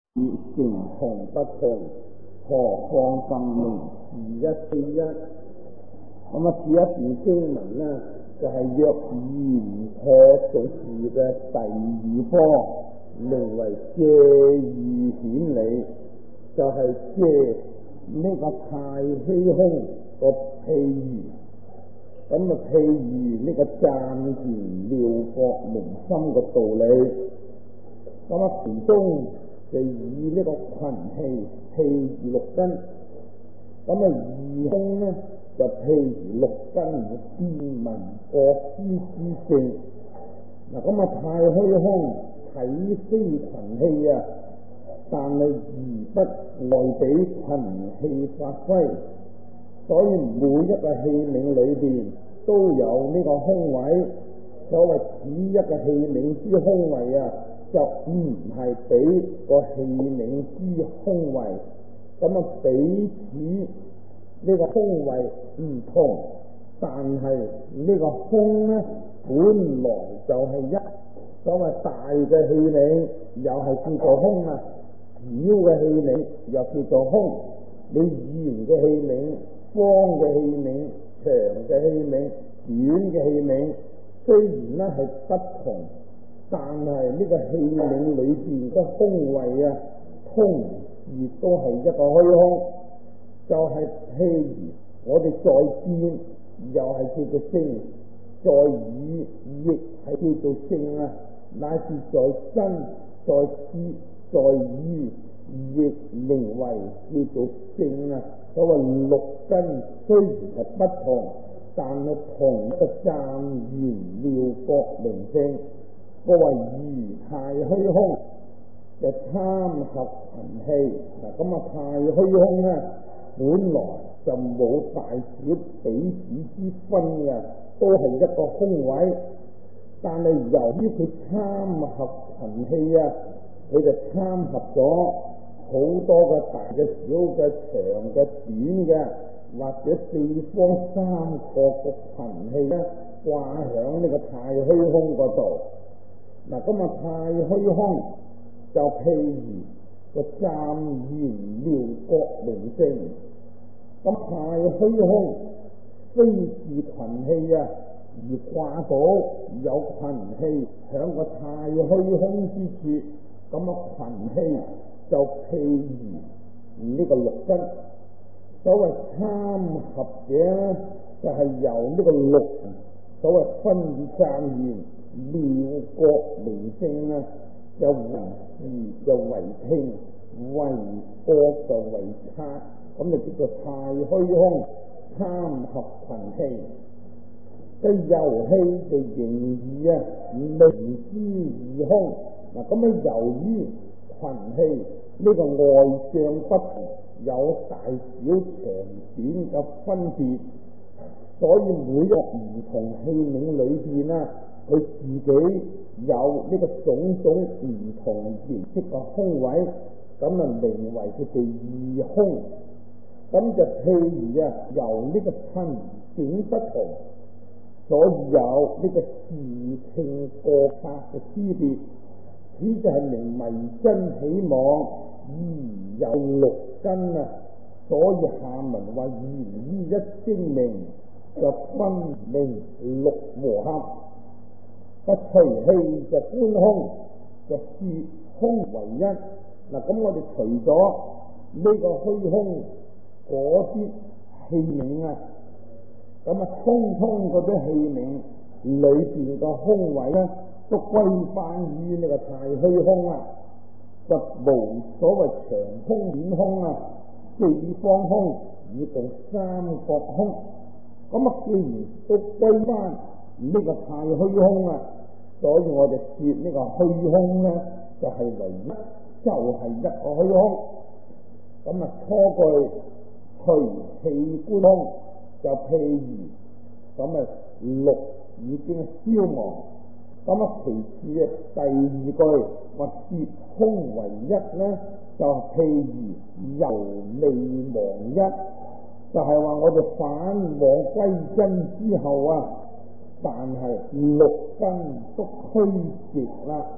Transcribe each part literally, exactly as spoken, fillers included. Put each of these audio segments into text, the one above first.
成同不同，何況分明是一非一。咁啊，試一段經文呢，就係、是、若言破俗事嘅第二科，名為借喻顯理，就係、是、借呢個太虛空個譬喻。咁啊，譬喻呢個湛然妙覺明心嘅道理。咁啊，其中就以呢個群氣譬喻六根。咁啊，二空呢就譬如六根嘅變聞覺知之性。嗱，咁啊，太虛空體非群氣啊，但係而不外比群氣發揮，所以每一個器皿裏邊都有呢個空位。所謂此一個器皿之空位啊，就唔係比個器皿之空位，咁啊彼此呢個空位唔同，但係呢個空呢本來就係一。所謂大嘅器皿又係叫做空啊，小嘅器皿又叫做空。你圓嘅器皿、方嘅器皿、長嘅器皿、短嘅器皿，雖然呢係不同，但係呢個器皿裏邊嘅空位啊，通亦都係一個虛空。就係、是、譬如我哋再見又係叫做聲，再耳亦係叫做聲啊，乃至在身、在知、在意亦名為叫做聲啊。所謂六根雖然係不同，但係同一個湛然妙覺明性。個謂如太虛空就參合群氣。嗱，咁啊太虛空咧本來就冇大小彼此之分嘅，都係一個空位。但係由於佢參合群氣啊，佢就參合咗好多嘅大嘅、小嘅、長嘅、短嘅，或者四方三角嘅群氣咧掛響呢個太虛空嗰度。嗱，咁啊太虛空就譬如個湛然妙覺明性。咁太虛空非是群氣啊，而掛到有群氣響個太虛空之處，咁啊群氣就譬如呢個六根。所謂參合者咧，就係、是、由呢個六所謂分別湛然妙覺明性啊，就為視就為聽，為覺就為察，咁就叫做太虛空參合群氣嘅遊戲就形義啊，明知二空。嗱，咁啊由於群氣呢個外相不同，有大小長短嘅分別，所以每個唔同器皿裏邊啊，佢自己有呢個種種唔同形式嘅空位，咁啊名為佢哋二空。咁就譬如啊，由呢個親境不同，所以有呢個視聽覺察嘅區別，此就係名迷真起妄，而有六根啊。所以下文話言於一精明，就分明六和合。不隨氣就觀空，就視空為一。嗱，咁我哋除咗呢個虛空嗰啲器皿啊，咁啊通通嗰啲器皿裏邊個空位咧，都歸翻於呢個太虛空啊，就無所謂長空、短空啊、四方空以及三角空。咁啊，既然都歸翻呢個太虛空啊，所以我哋說呢個虛空咧，就係、是、唯一，就係、是、一個虛空。咁啊，初句隨氣觀空，就譬如咁啊六已經消亡。咁啊，其次啊第二句話攝空為一咧，就譬如猶未亡一，就係、是、話我哋返往歸真之後啊，但係六根都虛寂啦，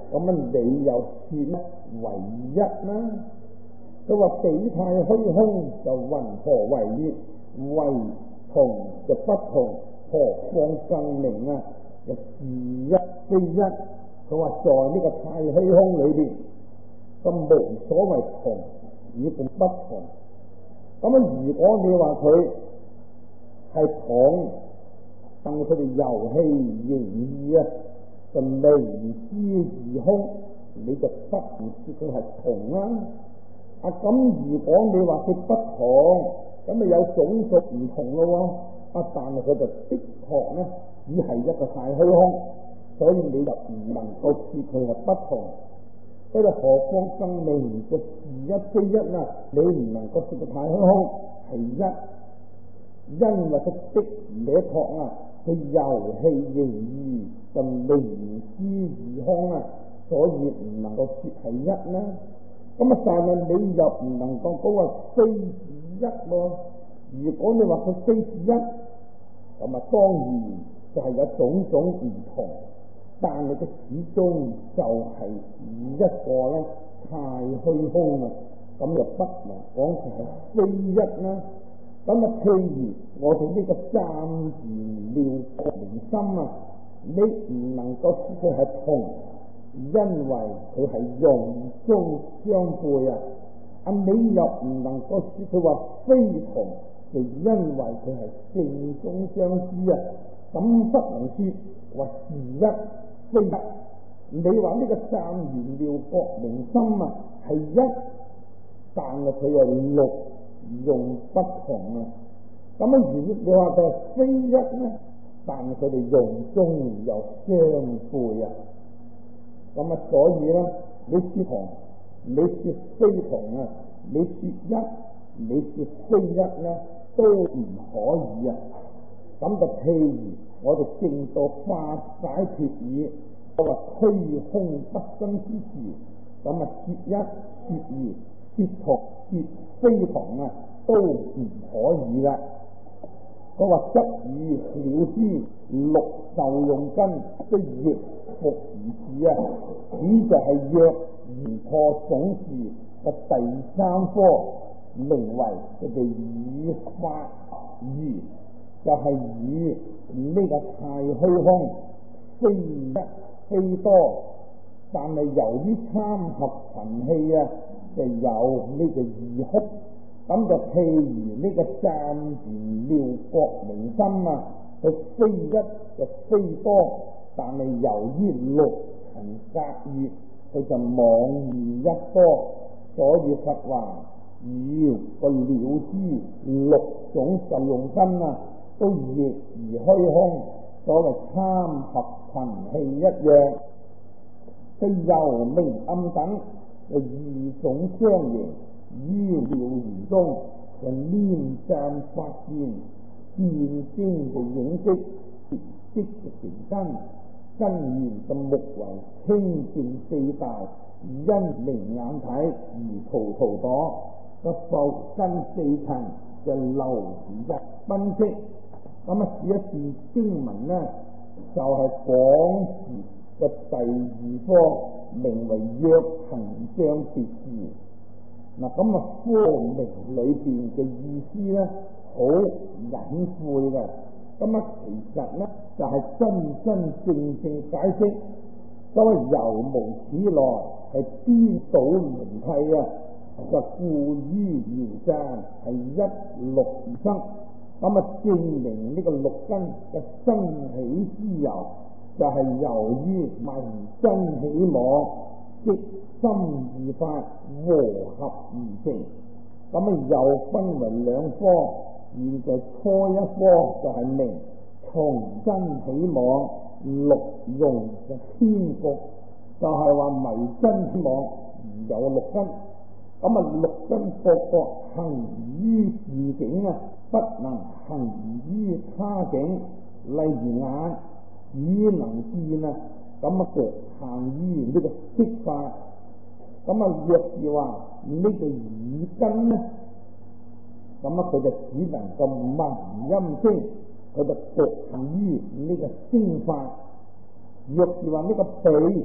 咁啊你又說為一啦？佢話比太虛空就云何為一？為同就不同，何況更明啊？就是一非一。佢話在呢個太虛空裏邊，咁無所謂同與共不同。咁啊，如果你話佢係同，但佢哋遊戲形意啊，就離之而空，你就不唔知佢係同啦。啊，咁如果你話佢不同，咁咪有種族唔同咯喎。啊，但係佢就的確咧，只係一個太虛空，所以你就唔能夠說佢係不同。不過何況更明嘅是一非一啊，你唔能夠說個太虛空係一，因為佢的而且確啊，佢遊戲形意就離之而空啊，所以唔能夠說係一啦。咁啊，但係你又唔能夠講話非是一喎。如果你話佢非是一，咁啊當然就係有種種唔同，但係佢始終就係一個咧太虛空啊，咁就不能講佢係非一啦。咁啊，譬如我哋呢個湛然妙覺明心啊，你唔能夠說佢係同，因為佢係用中相背啊。啊，你又唔能夠說佢話非同，就因為佢係性中相知啊。咁不能說話是一非一。你話呢個湛然妙覺明心啊係一，但係佢又六用不同啊。咁啊，如果你話佢係非一咧，但係佢哋用中又相背啊。咁啊，所以咧，你說同，你說非同啊，你說一，你說非一咧，都唔可以啊。咁就譬如我哋正道化解脫義，我話虛空不生之時，咁啊說一說二說同說非同啊，都唔可以噶。我話執以了知六受用根，都亦復而至啊！此就係若言破總事嘅第三科，名為佢哋以法義，就係、是、以呢個太虛空非一非多，但係由於參合塵氣啊，就有呢個異空。咁就譬如呢個湛然妙覺明心啊，佢非一就非多，但係由於六塵隔越，佢就妄言一多，所以佛話以個了知六種受用根啊，都逆而虛空，所謂參合塵氣一樣，即幽明暗等嘅二種相形。依了言中就黏湛發現見經嘅影跡，即嘅成根，根源就目為清淨四大，因明眼體而圖圖朵，個復根四層就流日分析。咁啊，試一段經文呢，就係講嘅第二科，名為約行相別事。嗱，咁啊，科名裏邊嘅意思咧，好隱晦嘅。咁啊，其實咧就係、是、真真正正解釋，所謂猶無此來係顛倒輪替啊，就故於言贊係一六而生。咁啊，證明呢個六根嘅生起之由，就係、是、由於民真起妄，即心二法和合而成。咁啊，又分為兩科，現在初一科就係明從真起妄，六用嘅天局，就係、是、話迷真起妄而有六根。咁啊，六根各各行於自境啊，不能行於他境。例如眼只能見啊，咁啊局限於呢個色法。咁啊，若是話呢個耳根咧，咁啊佢就只能夠聞音聲，佢就局限於呢個聲法。若是話呢個鼻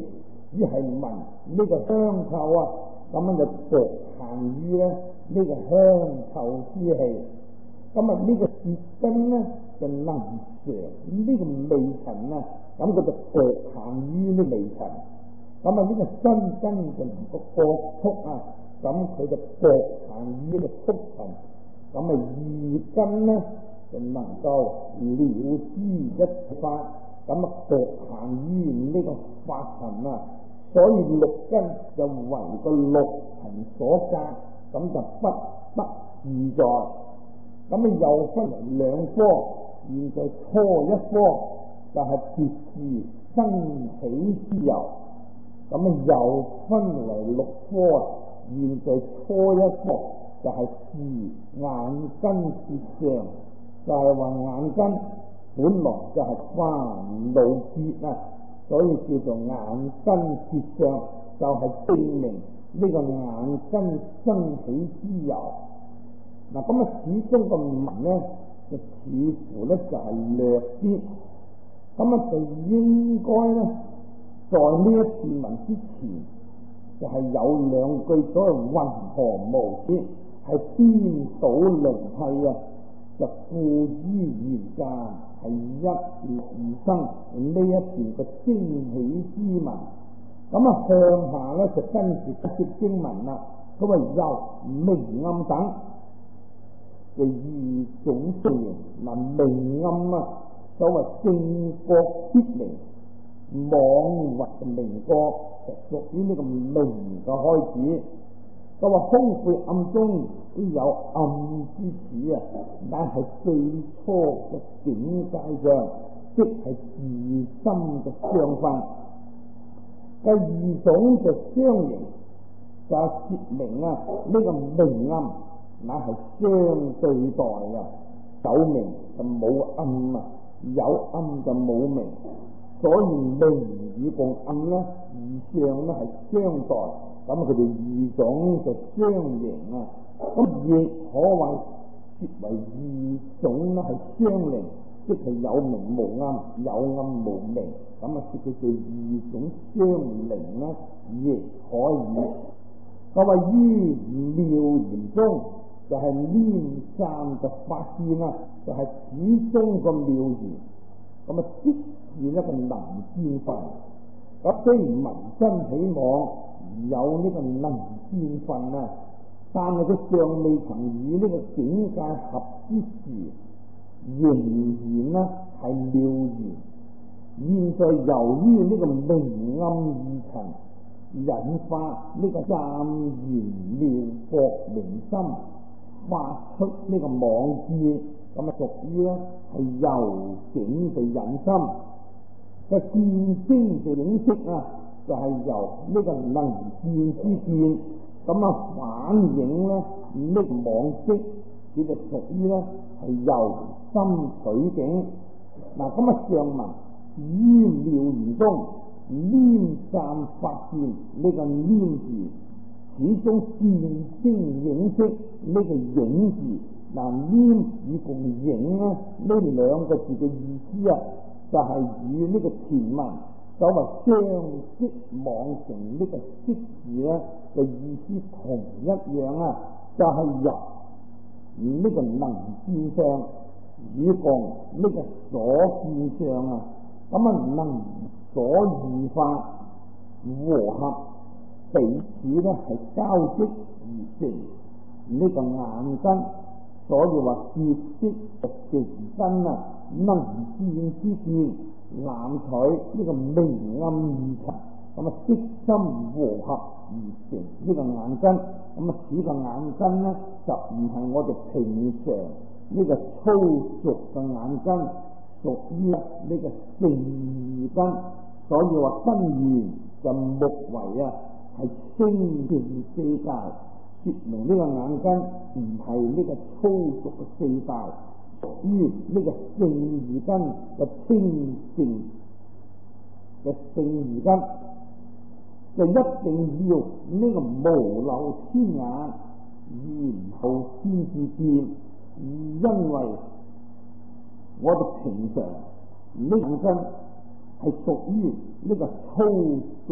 只係聞呢個香臭啊，咁樣就局限於咧呢個香臭之氣。咁啊呢個舌根咧就能嘗呢個味塵啊，咁佢就局限於呢味塵。咁啊呢個身根就能夠覺觸啊，咁佢就局限於呢個觸塵。咁啊意根咧就能夠了知一法，咁啊局限於呢個法塵啊。所以六根就為個六塵所隔，咁就不得自在。咁啊又分為兩科，現在初一科就係別事生起之由。咁啊又分為六科，現在初一科就係視眼根舌相，就係話眼根本來就係煩惱結啊，所以叫做眼根舌相，就係、是、證明呢個眼根生起之由。嗱，咁啊始終個文咧就似乎咧就係略啲，咁啊就應該咧在呢一段文之前就係、是、有兩句所謂混合無缺，係顛倒離替啊，就付於現間係一而生呢一段嘅精起之文。咁啊向下咧就跟住一啲經文啦，咁啊由明暗等嘅二種說明。嗱，明暗啊，所謂正覺必明，妄惑嘅明覺就屬於呢個明嘅開始。佢話空晦暗中都有暗之始啊，但係最初嘅境界上，即係自心嘅相分。嘅二種就相形，就係說明啊呢、這個明暗乃係相對待嘅，有明就冇暗啊，有暗就冇明，所以明與共暗咧，二相咧係相待。咁佢哋二種就相形啊，咁亦可謂説為二種咧係相靈，即係有明無暗，有暗無明。咁啊，説佢做二種相靈咧，亦可以。佢話於妙言中就係黏散就發現啦，就係、是、始終個妙言。咁啊，即是一個能見分。咁雖然聞身起妄，有呢個能見分啊，但係佢尚未曾與呢個境界合之時，仍然呢係妙言。現在由於呢個明暗二塵引發呢個暫言妙覺明心，發出呢個妄見，咁啊屬於咧係由境嘅引心嘅見精嘅影色啊。就係由呢個能見之見，咁啊反映咧呢個妄識，佢就屬於咧係由心取境。嗱，咁啊上文於妙言中黏散發現呢個黏字，始終見精影色呢個影字。嗱，黏與共影咧呢兩個字嘅意思啊，就係、是、與呢個前文所謂相識妄成呢個識字咧嘅意思同一樣啊，就係、是、由呢個能見相與共呢個所見相啊，咁啊能所異法和合，彼此咧係交織而成呢個眼根。所以話結識成根啊，能見之見，攬取呢個明暗二塵，咁啊色心和合而成呢個眼根。咁啊此個眼根咧就唔係我哋平常呢個粗俗嘅眼根，屬於呢個聖義根。所以話根源就目為啊係清淨四界，說明呢個眼根唔係呢個粗俗嘅四界，屬於呢個聖義根嘅清淨嘅聖義根，就一定要呢個無漏天眼，然後先至見。因為我哋平常呢眼根係屬於呢個粗俗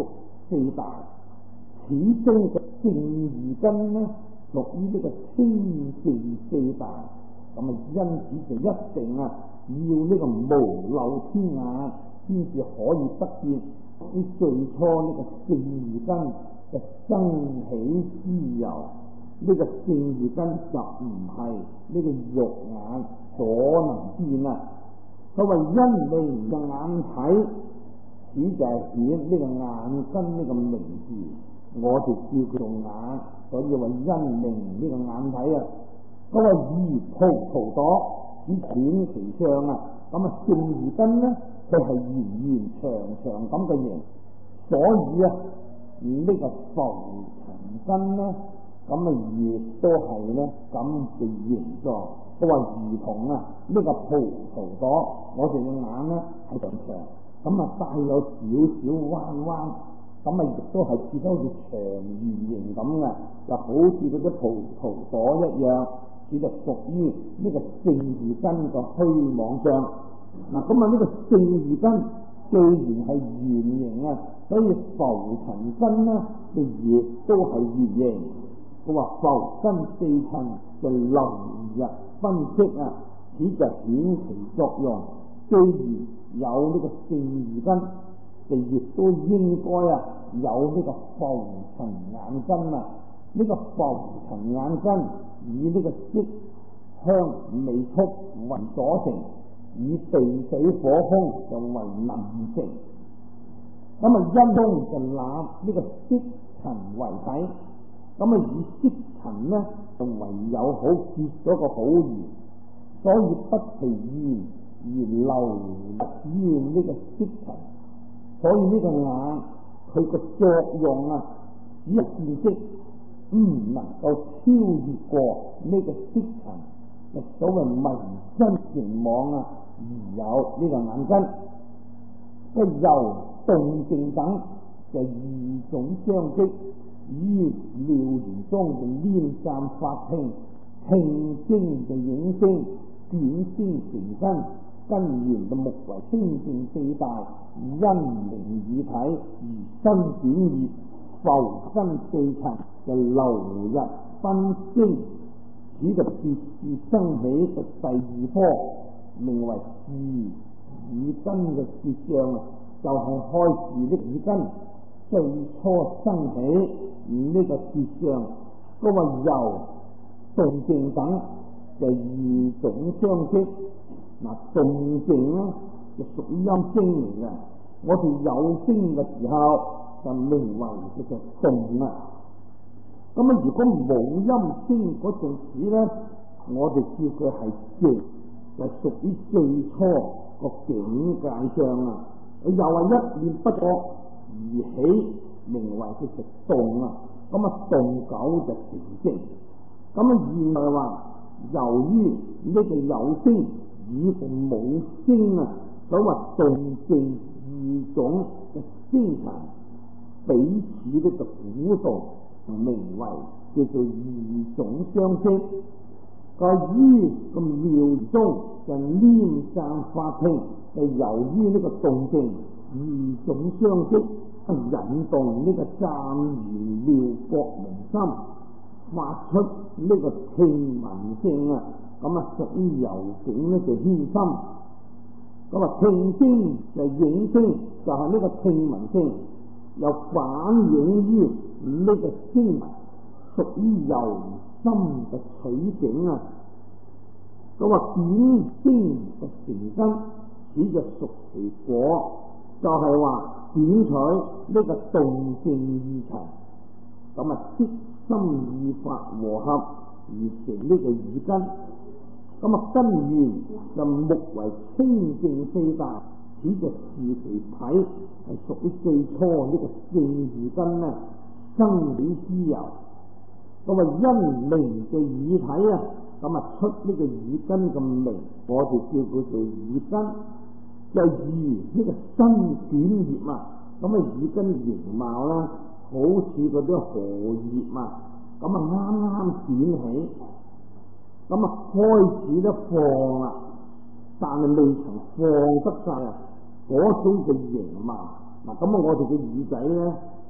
四大，始終嘅正二根呢，屬於呢個清淨四大，咁啊因此就一定啊要呢個無漏天眼先至可以得見啲最初呢個正二根嘅生起之由。呢、這個正二根就唔係呢個肉眼所能見啊！佢話因明嘅眼睇，此就係顯呢個眼根呢個名字，我哋叫佢做眼，所以話因明呢個眼睇啊！佢話如葡萄朵，只顯其相啊！咁啊正二根呢，佢係圓圓長長咁嘅形，所以啊呢、這個浮塵根呢。咁啊，亦都係咧咁嘅形狀。佢話如同啊呢、這個葡萄朵，我哋嘅眼咧係長長，咁啊帶有少少彎彎，咁啊亦都係似得好似長圓形咁嘅，就好似嗰啲葡萄朵一樣，只就屬於呢個正二根嘅虛妄相。嗱，咁啊呢個正二根既然係圓形啊，所以浮塵根咧嘅亦都係圓形。佢話浮根四塵就流日分析啊，此就顯其作用。既然有呢個正二根，就亦都應該啊有呢個浮塵眼根啊。呢、這個浮塵眼根以呢個色香味觸為所成，以地水火空就為能成。咁啊因中就立呢個色塵為體。咁啊，以色塵呢，就唯有好結咗個好緣，所以不其緣而流於呢個色塵。所以呢個眼佢個作用啊，只係見色，唔能夠超越過呢個色塵。所謂迷真情網啊，而有呢個眼根。個柔動靜等就二種相激。於妙緣中就黏散發聽，聽聲就影聲，卷聲成根，根源就目為清淨四大，因明以體而身轉業，浮根四塵就流日分聲，此就別是生起嘅第二科，名為視耳根嘅結相啊，就係、是、開示的耳根。最初生起呢、這個結相，嗰個柔動靜等就二種相激。嗱，動靜咧就屬於音聲嚟嘅，我哋有聲嘅時候就名為叫做動啊。咁啊，如果冇音聲嗰陣時咧，我哋叫佢係靜，就屬於最初個境界上啊。佢又係一念不覺而起，名為叫做動啊。咁啊，動久就成靜。咁啊，現在話由於呢個有聲以及冇聲啊，所謂動靜二種嘅聲塵彼此呢個鼓動，名為叫做二種相激。個於個妙中就黏散發聽，就由於呢個動靜二種相激，引動呢個湛圓妙覺明心，發出呢個聽聞聲啊。咁啊，屬於柔境呢就牽心。咁啊，聽聲就影聲，就係、是、呢個聽聞聲，又反映於呢個聲聞，屬於柔心嘅取景啊。咁啊，短聲就成根，此就屬其果，就係、是、話短取呢個動靜二塵，咁啊，色心二法和合而成呢個耳根。咁啊，根源就目為清淨四大，此就視其體係屬於最初呢個正二根呢生起之由。咁啊，因明嘅耳體啊，咁啊出呢個耳根咁明，我哋叫佢做耳根。就如呢個身卷葉啊，咁啊耳根形貌啦，好似嗰啲荷葉啊，咁啊啱啱捲起。咁啊，開始都放啦，但係未曾放得晒啊！嗰種嘅形貌嗱，咁啊，我哋嘅耳仔咧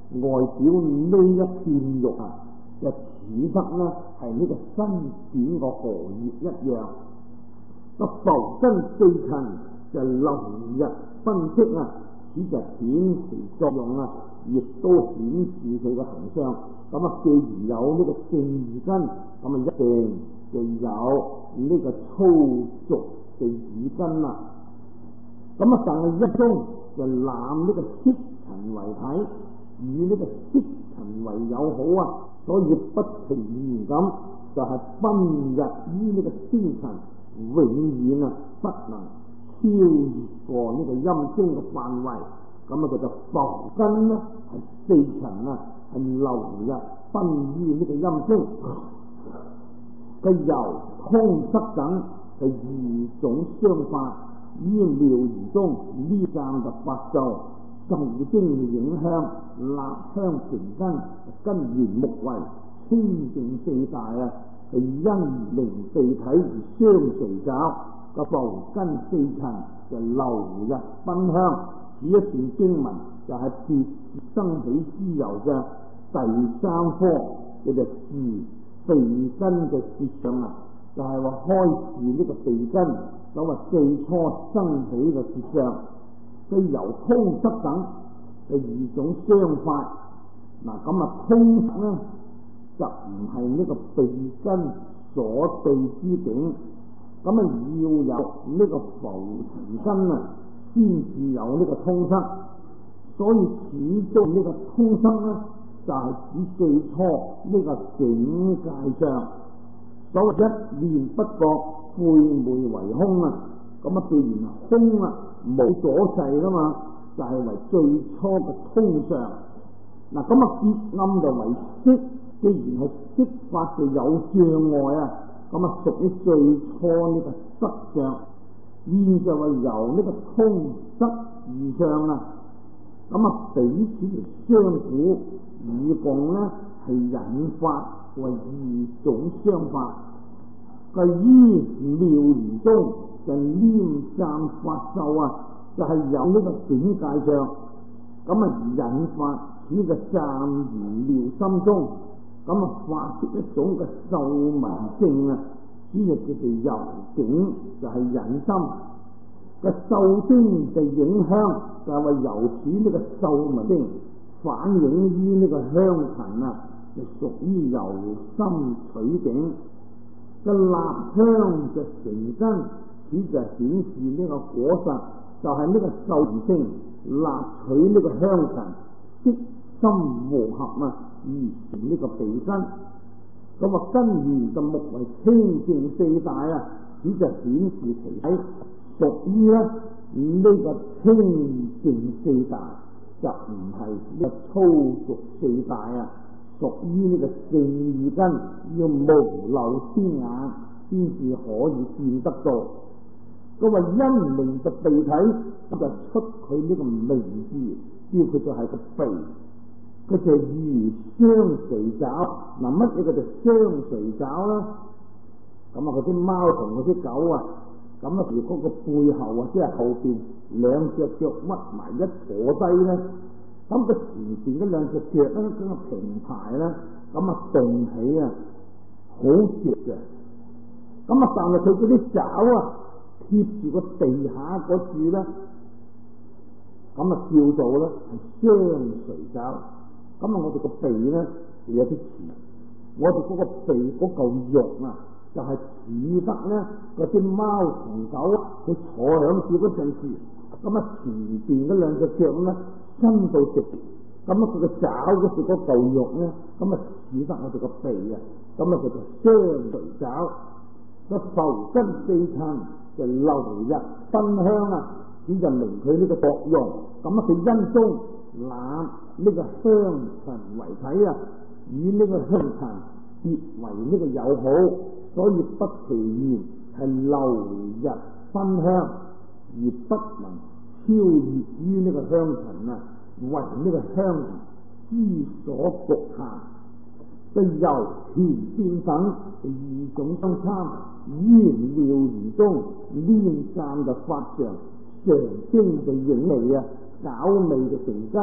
外表呢一片肉啊，就似得呢係呢個新點個荷葉一樣。個浮根四層就流日分析啊，此就顯其作用啊，亦都顯示佢個行相。咁啊，既然有呢個正二根，咁啊一定就有呢個粗俗嘅二根啦。咁啊，但係一中就攬呢個色塵為體，與呢個色塵為友好啊，所以不其然咁就係奔入於呢個星塵，永遠啊不能超越過呢個陰精嘅範圍。咁啊，佢就浮根呢係四塵啊，係流入奔於呢個陰精嘅由通濕等係二種相化，於妙而中呢站就發作受精影響，立香成根，根源木為清淨四大啊，係因明地體而相隨找，個浮根四塵就流入奔香。此一段經文就係別生起之由嘅第三科，佢就係鼻根嘅舌相啊，就係、是、話開示呢個鼻根，所謂最初生起嘅舌相，佢由通濕等嘅二種相法。嗱，咁啊通濕呢就唔係呢個鼻根所對之境，咁啊要有呢個浮塵根啊，先至有呢個通濕。所以始終呢個通濕呢，就係、是、指最初呢個境界上，所謂一念不覺晦昧為空啊。咁啊，既然空啊冇阻滯噶嘛，就係、是、為最初嘅通上。嗱，咁啊結暗就為色，既然係色法就有障礙啊，咁啊屬於最初呢個濕相。現就係由呢個通濕而上啊，咁啊彼此相互與共呢係引發為二種相法。佢於妙而中就黏暫發受啊，就係、是、有呢個境界上，咁啊引發呢個暫如妙心中，咁啊發出一種嘅受聞性啊，呢個叫做由境，就係、是、引心嘅受精嘅影響，就係、是、話由此呢個受聞精反映於呢個香塵啊，就屬於由心取境嘅立香就成根，此就顯示呢個果實，就係、是、呢個受聞精立取呢個香塵，色心和合啊，而成呢個鼻根。咁啊根源就目為清淨四大啊，此就顯示其體屬於咧呢個清淨四大，就唔係呢個粗俗四大啊，屬於呢個正二根，要無漏天眼先至可以見得到。咁話因明就鼻體，咁就出佢呢個名字，知佢就係個鼻，佢就如相隨找。嗱，乜嘢叫做相隨找啦？咁啊，嗰啲貓同嗰啲狗啊，咁啊，如果個背後啊，即係後邊兩隻腳屈埋一坐低咧，咁個前邊嗰兩隻腳咧，咁啊平排咧，咁啊動起啊，好直嘅。咁啊，但係佢嗰啲爪啊，貼住個地下嗰處咧，咁啊叫做咧係相隨找。咁啊，我哋個鼻咧有啲似，我哋嗰個鼻嗰嚿肉啊，就係似得咧嗰啲貓同狗佢坐響住嗰陣時，咁啊前邊嗰兩隻腳咧伸到直，咁啊佢個爪嗰時嗰嚿肉咧，咁啊似得我哋個鼻啊，咁啊佢就相隨找。個浮根四塵就流入奔香啊，只就明佢呢個作用。咁啊佢因中攬呢個香塵為體啊，與呢個香塵結為呢個友好，所以不其然係流入奔香，而不能超越於呢個香塵啊，為呢個香塵之所局限。就由權變等二種相參，於妙而中黏暫就發常常經嘅影味啊，搞味嘅成根，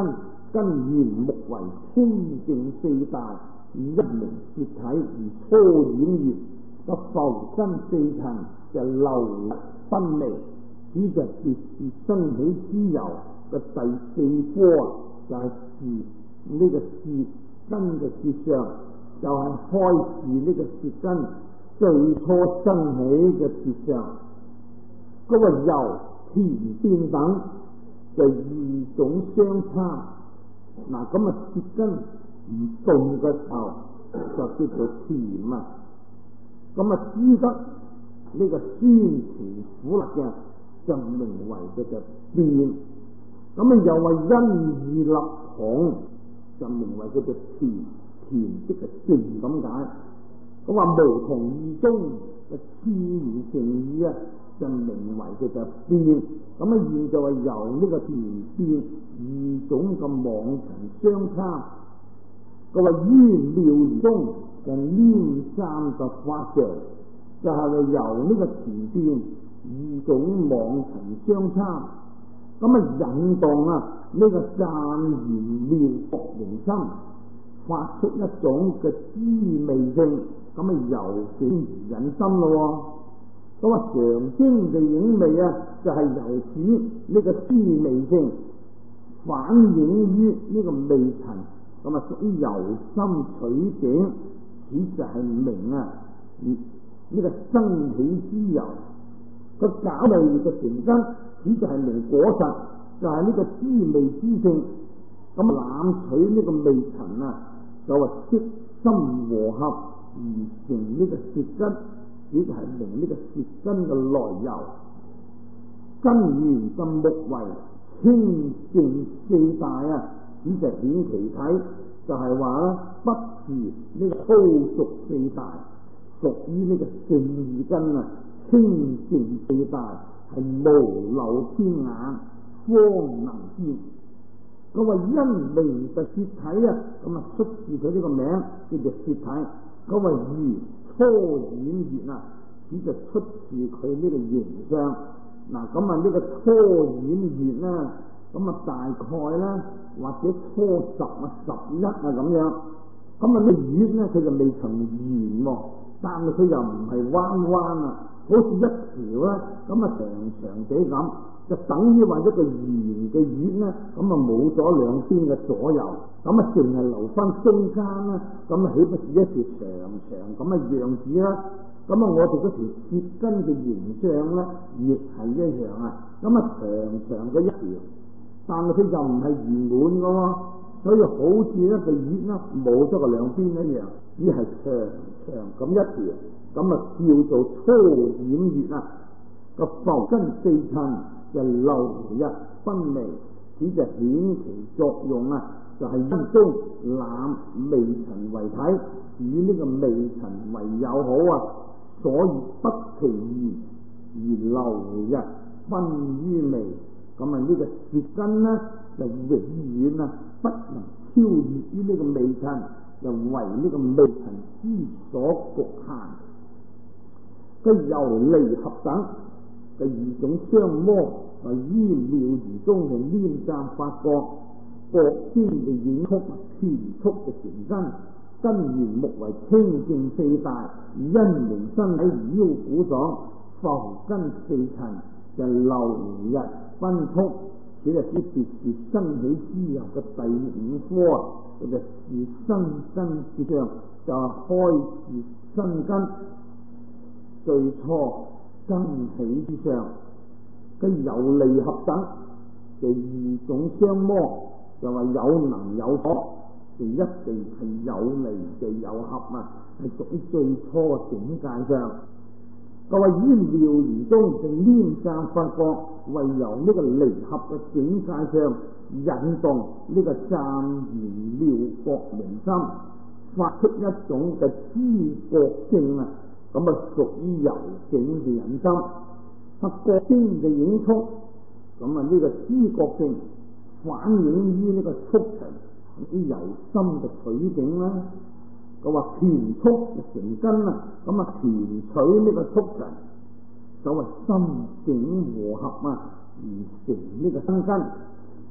根緣目為清淨四大，一名攝體而初演繹，個浮根四塵就流分微，此就係別是生起之由嘅第四科，就係是呢個舌根嘅舌相，就係、是、開示呢個舌根最初生起嘅舌相。嗰、那個由田變等就二種相差，嗱咁啊舌根唔動嘅時候就叫做甜啊，咁啊知得呢個酸甜苦辣嘅就名為佢就變，咁啊又話因而立同就名為佢就甜，甜即係正咁解。咁話無同二中嘅次元成義啊，就名為佢就變。咁啊現在話由呢個甜變二種嘅妄塵相差，佢話於妙而中就黏三嘅法常，就係、是、由呢個甜變二種妄塵相差，咁啊引動啊呢、這個湛然妙覺明心，發出一種嘅滋味性，咁啊由境而引心咯。咁啊常經嘅影味啊，就係、是、由此呢個滋味性反映於呢個味塵，咁啊屬於由心取境，此就係明啊呢、這個生起之由。個假味嘅成根，此就係明果實，就係、是、呢個滋味之性。咁攬取呢個味塵啊，就話色心和合而成呢個舌根，此就係明呢個舌根嘅來由。根源嘅目為清淨四大啊，此就顯其體，就係話不是呢個粗俗四大，屬於呢個聖義根啊。清淨四大係無漏天眼方能見。咁話因明就舌體啊，咁啊出自佢呢個名叫做舌體。咁話如初演繹啊，此就出自佢呢個形象。嗱咁啊呢個初演繹啦，咁啊大概啦或者初十啊十一啊咁樣。咁啊呢語咧佢就未曾圓喎，但係佢又唔係彎彎啊。好似一條啦，咁啊長長地咁，就等於話一個圓嘅月咧，咁啊冇咗兩邊嘅左右，咁啊淨係留翻中間啦，咁啊豈不是一條長長咁嘅樣子啦？咁啊我哋嗰條舌根嘅形象咧，亦係一樣啊，咁啊長長嘅一條，但係佢就唔係圓滿噶喎，所以好似一個月啦，冇咗個兩邊一樣，只係長長咁一條。咁啊叫做初演繹啊，個浮根四塵就流一分微，此就顯其作用啊，就係、是、因中攬微塵為體，與呢個微塵為友好啊，所以不其然而流一分於微。咁啊呢個舌根呢，就永遠啊不能超越於呢個微塵，就為呢個微塵之所局限。個由離合等嘅二種相摩，係於妙而中嘅黏湛發覺，各邊嘅影曲權曲嘅成根，根源目為清淨四大，因明身體而腰鼓爽，浮根四塵就流日分曲，此就指別是生起之後嘅第五科啊，佢就係生根之上，就係開示生根。最初根起之上，嘅有離合等就二種相摩，就話有能有所，就一定係有離就有合啊，係屬於最初嘅境界上。佢話於妙而中就黏湛發覺，為由呢個離合嘅境界上引動呢個湛然妙覺明心，發出一種嘅知覺性啊。咁啊，屬於由境嘅引心，啊各邊嘅影曲，咁啊呢個知覺性反映於呢個觸塵，啲由心嘅取景啦。佢話權觸成根啊，咁啊權取呢個觸塵，所謂心境和合啊，而成呢個生根。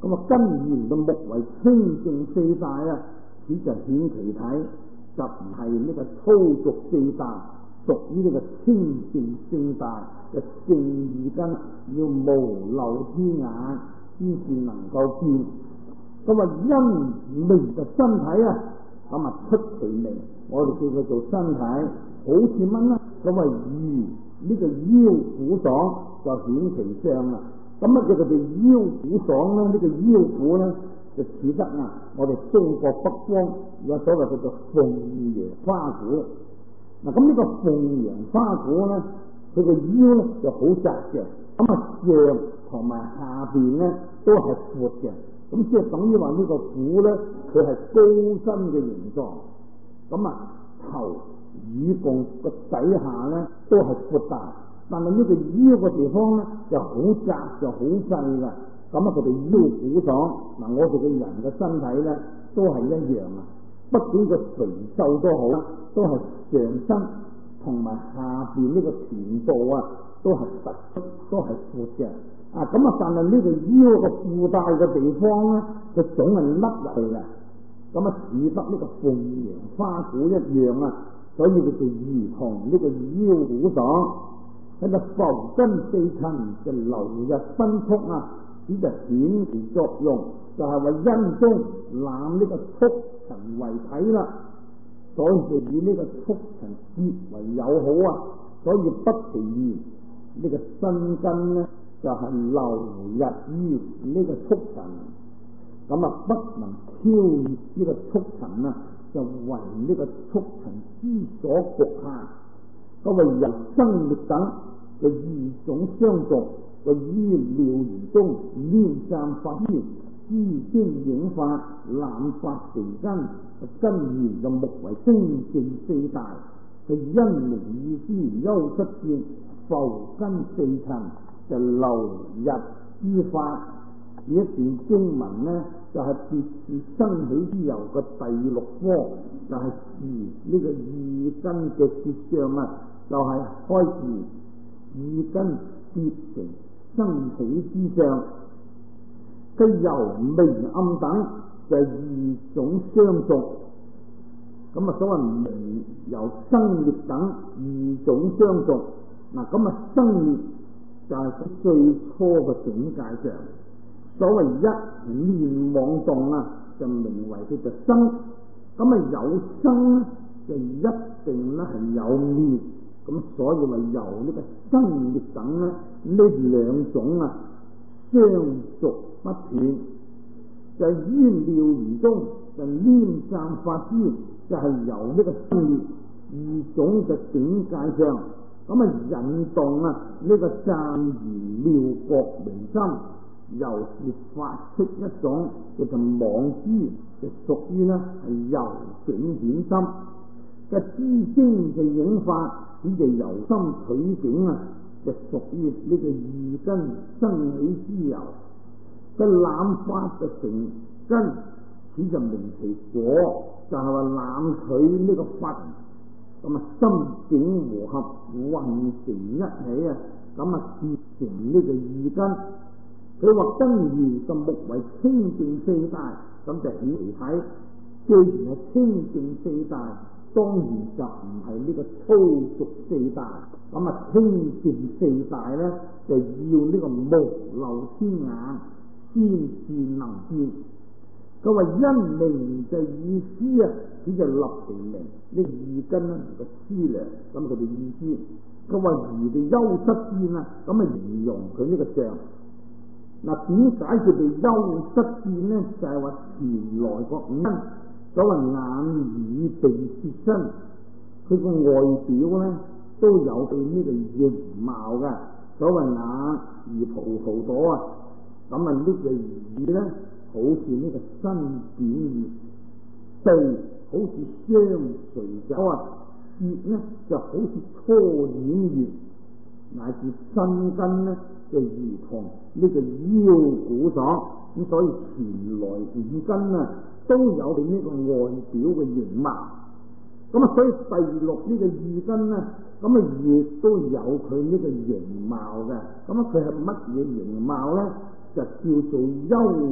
咁啊根源嘅目為清淨四大啊，此就顯其體，就唔係呢個粗俗四大，屬於呢個清淨四大嘅正義根，要無漏天眼先至能夠見。咁啊因名就身體啊，咁啊出其名，我哋叫佢做身體，好似乜咧？咁啊如呢個腰股爽就顯其相啦。咁乜叫佢哋腰股爽咧？呢、這個腰股咧就似得啊！我哋中國北方有所謂叫做鳳陽花鼓。嗱，咁呢個鳳陽花鼓咧，佢個腰咧就好窄嘅，咁啊上同埋下邊咧都係闊嘅。咁即係等於話呢個鼓咧，佢係高身嘅形狀。咁啊頭耳共個底下咧都係闊大。但係呢個腰個地方咧就好窄，就好細噶。咁啊，佢哋腰股爽。嗱，我哋嘅人嘅身體咧都係一樣啊。不管個肥瘦都好，都係上身同埋下邊呢個臀部啊，都係突出，都係闊嘅。啊，咁啊，但係呢個腰個附帶嘅地方咧，佢總係凹入去嘅。咁啊，似得呢個鳳陽花鼓一樣啊。所以佢就如同呢個腰股爽。喺個浮根四塵就流入分速啊，只就顯其作用，就係、是、為因中攬呢個速塵為體啦。所以就以呢個速塵結為友好啊。所以不其然呢個身根呢，就係、是、流入於呢個速塵，咁啊不能超越呢個速塵啊，就為呢個速塵之所局限。咁為人生力等嘅二種相續嘅醫療源中黏散發於知經影法濫發地根嘅根源就目為清淨四大嘅因名意思休失見浮根四塵就流入之法。呢一段經文呢，就係別是生起之由嘅第六科，就係是呢個意根嘅結相啊。就係開始意根結成生起之相，嘅由明暗等就係二種相續。咁啊，所謂明由生滅等二種相續。嗱，咁啊，生滅就係最初嘅境界上。所謂一念妄動啊，就名為佢就生。咁啊，有生咧，就一定咧係有滅。咁所以話由呢個生滅等咧，呢兩種啊相續不斷，就係於妙言中就黏散發之，就係、是、由呢個生滅二種嘅境界上，咁啊引動啊呢、這個湛然妙覺明心，由是發出一種叫做妄知，就屬於呢係由境顯心嘅知經嘅影法。呢就由心取境啊，就屬於呢個二根生起之由。個濫發就成根，此就名其果，就係話濫取呢個法，咁啊心境和合混成一起啊，咁啊結成呢個二根。佢話根源就目為清淨四大，咁就顯其體。既然係清淨四大，當然就唔係呢個粗俗四大。咁啊清淨四大咧，就要呢個無漏天眼先至能見。佢話因名就意思啊，只就立其名呢二根咧個思量，咁佢哋意思。佢話而哋休失見啊，咁啊形容佢呢個相。嗱，點解佢哋休失見咧？就係、是、話前來個五根，所謂眼耳鼻舌身，佢個外表咧都有佢呢個形貌噶。所謂眼如葡萄朵啊，咁啊呢個耳咧好似呢個新扁葉，鼻好似雙垂酒啊，舌咧就好似初顯月，乃至身根咧就如同呢個腰股所。咁所以前來五根啊都有佢呢個外表嘅形貌。咁啊，所以第六呢個二根咧，咁啊亦都有佢呢個形貌嘅。咁啊，佢係乜嘢形貌咧？就叫做休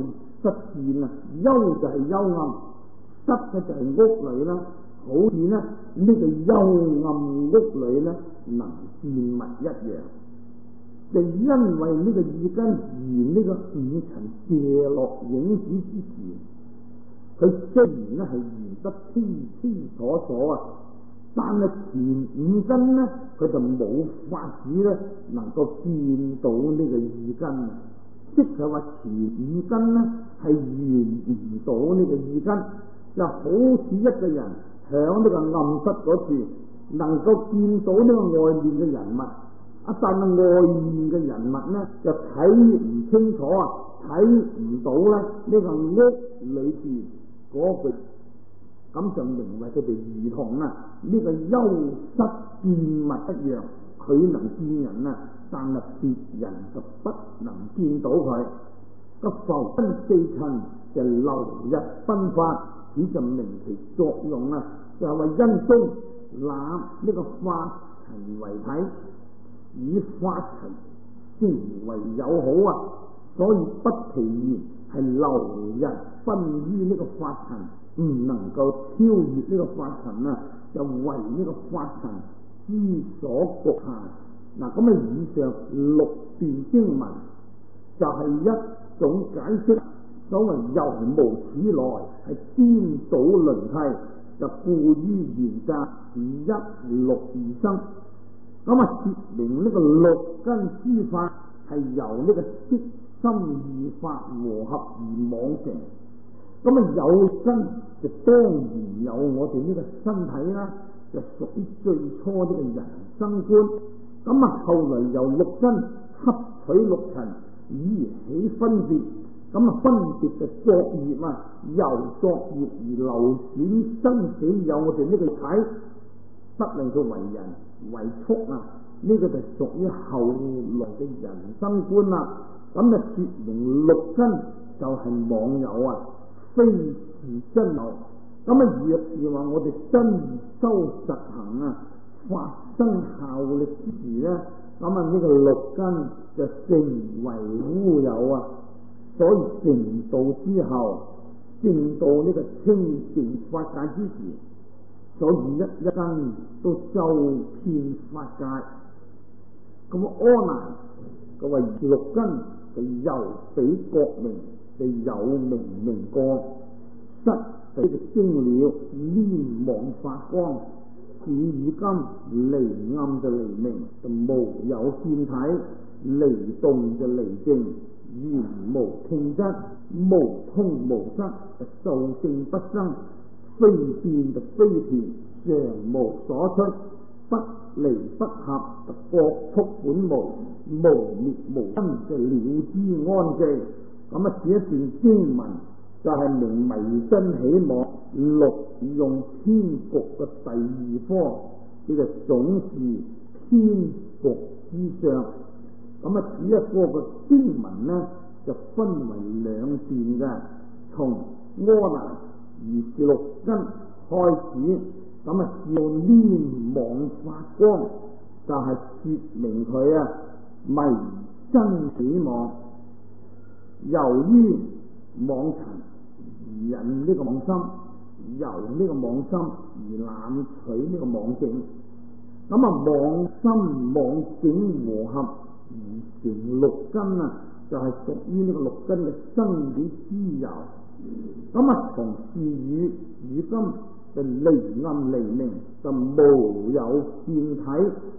失見啊，幽就係幽暗，失嘅就係屋裏啦。好似呢呢、這個幽暗屋裏呢能見物一樣，就因為呢個意根而呢個五塵射落影子之時，佢雖然呢係現得清清楚楚啊，但係前五根呢佢就冇法子呢能夠見到呢個意根，即係話前五根呢係現唔到呢個意根，就好似一個人響呢個暗室嗰處能夠見到呢個外面嘅人物，啊但係外面嘅人物呢就睇唔清楚啊，睇唔到咧呢個屋裏邊嗰個，咁就名為佢哋如同啊呢個幽室見物一樣，佢能見人啊，但係別人就不能見到佢。個浮分四塵就流日分發，此就明其作用啊，就係話因中立呢個法塵為體，以法塵先為友好啊，所以不其然係流日分於呢個法塵，唔能夠超越呢個法塵啊，就為呢個法塵之所局限。嗱，咁啊以上六段經文就係一種解釋所謂由無始來係顛倒輪替，就故於緣擇以一六而生。咁啊說明呢個六根諸法係由呢個色心二法和合而妄成。咁啊有根就當然有我哋呢個身體啦，就屬於最初呢個人生觀。咁啊後來由六根吸取六塵以起分別，咁啊分別嘅作業啊，由作業而流轉生死，有我哋呢個體，不令佢為人為畜啊，呢、這個就屬於後來嘅人生觀啦。咁就說明六根就係妄有啊，非是真有。咁啊若是話我哋真修實行啊，發生效力之時咧，咁啊呢個六根就成為烏有啊。所以成道之後，證到呢個清淨法界之時，所以一一根都周遍法界。咁阿難佢話六根就由彼國名，就有名名過，失就精了黏網發光，此與今離暗就離明，就無有見體，離動就離靜，言無聽質，無通無失，受性不生，非變就非田，常無所出，不離不合，各速本無，無滅無生，就了知安寂。咁啊，此一段經文就係明迷真起妄，六用天局嘅第二科，呢個總是天局之上。咁啊，此一科嘅經文呢，就分為兩段嘅，從阿難而是六根開始，咁啊叫黏網發光，就係、是、說明佢啊迷真起妄，由於妄塵而引呢個妄心，由呢個妄心而攬取呢個妄境，咁啊妄心妄境和合而成六根啊，就係、是、屬於呢個六根嘅生理之由。咁啊從是與與今就離暗離明，就無有見體。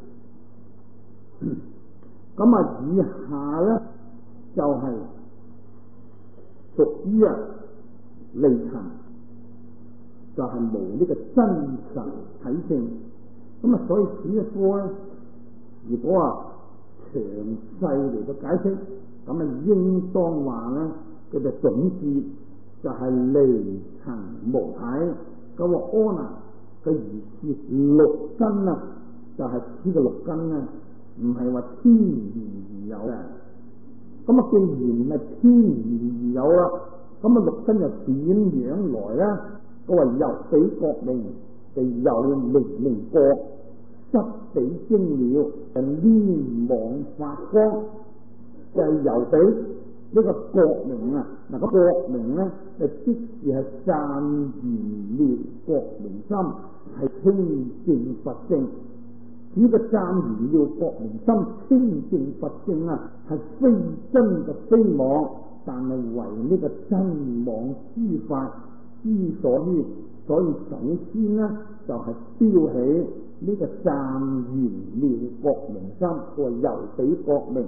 咁啊以下咧就係、是、屬於啊離塵，就係、是、無呢個真實體性。咁啊所以此一科咧，如果啊詳細嚟到解釋，咁啊應當話咧佢就總結就係離塵無體。咁話阿難佢而是六根啊，就係、是、呢個六根啊，唔係話天然而有嘅。咁啊既然唔係天然而有啦，咁啊六根又點樣來咧？佢話由彼國名，就有明明過，失彼精了，就黏網發光，就係由彼呢個國名啊，嗱、個國名咧就即是係湛然了國名心，係清淨佛性。呢個湛然了國名心清淨佛性啊，係非真嘅非妄，但係為呢個真妄之法之所依，所以首先呢，就係、是、標起呢個湛然了國名心，個由比國名。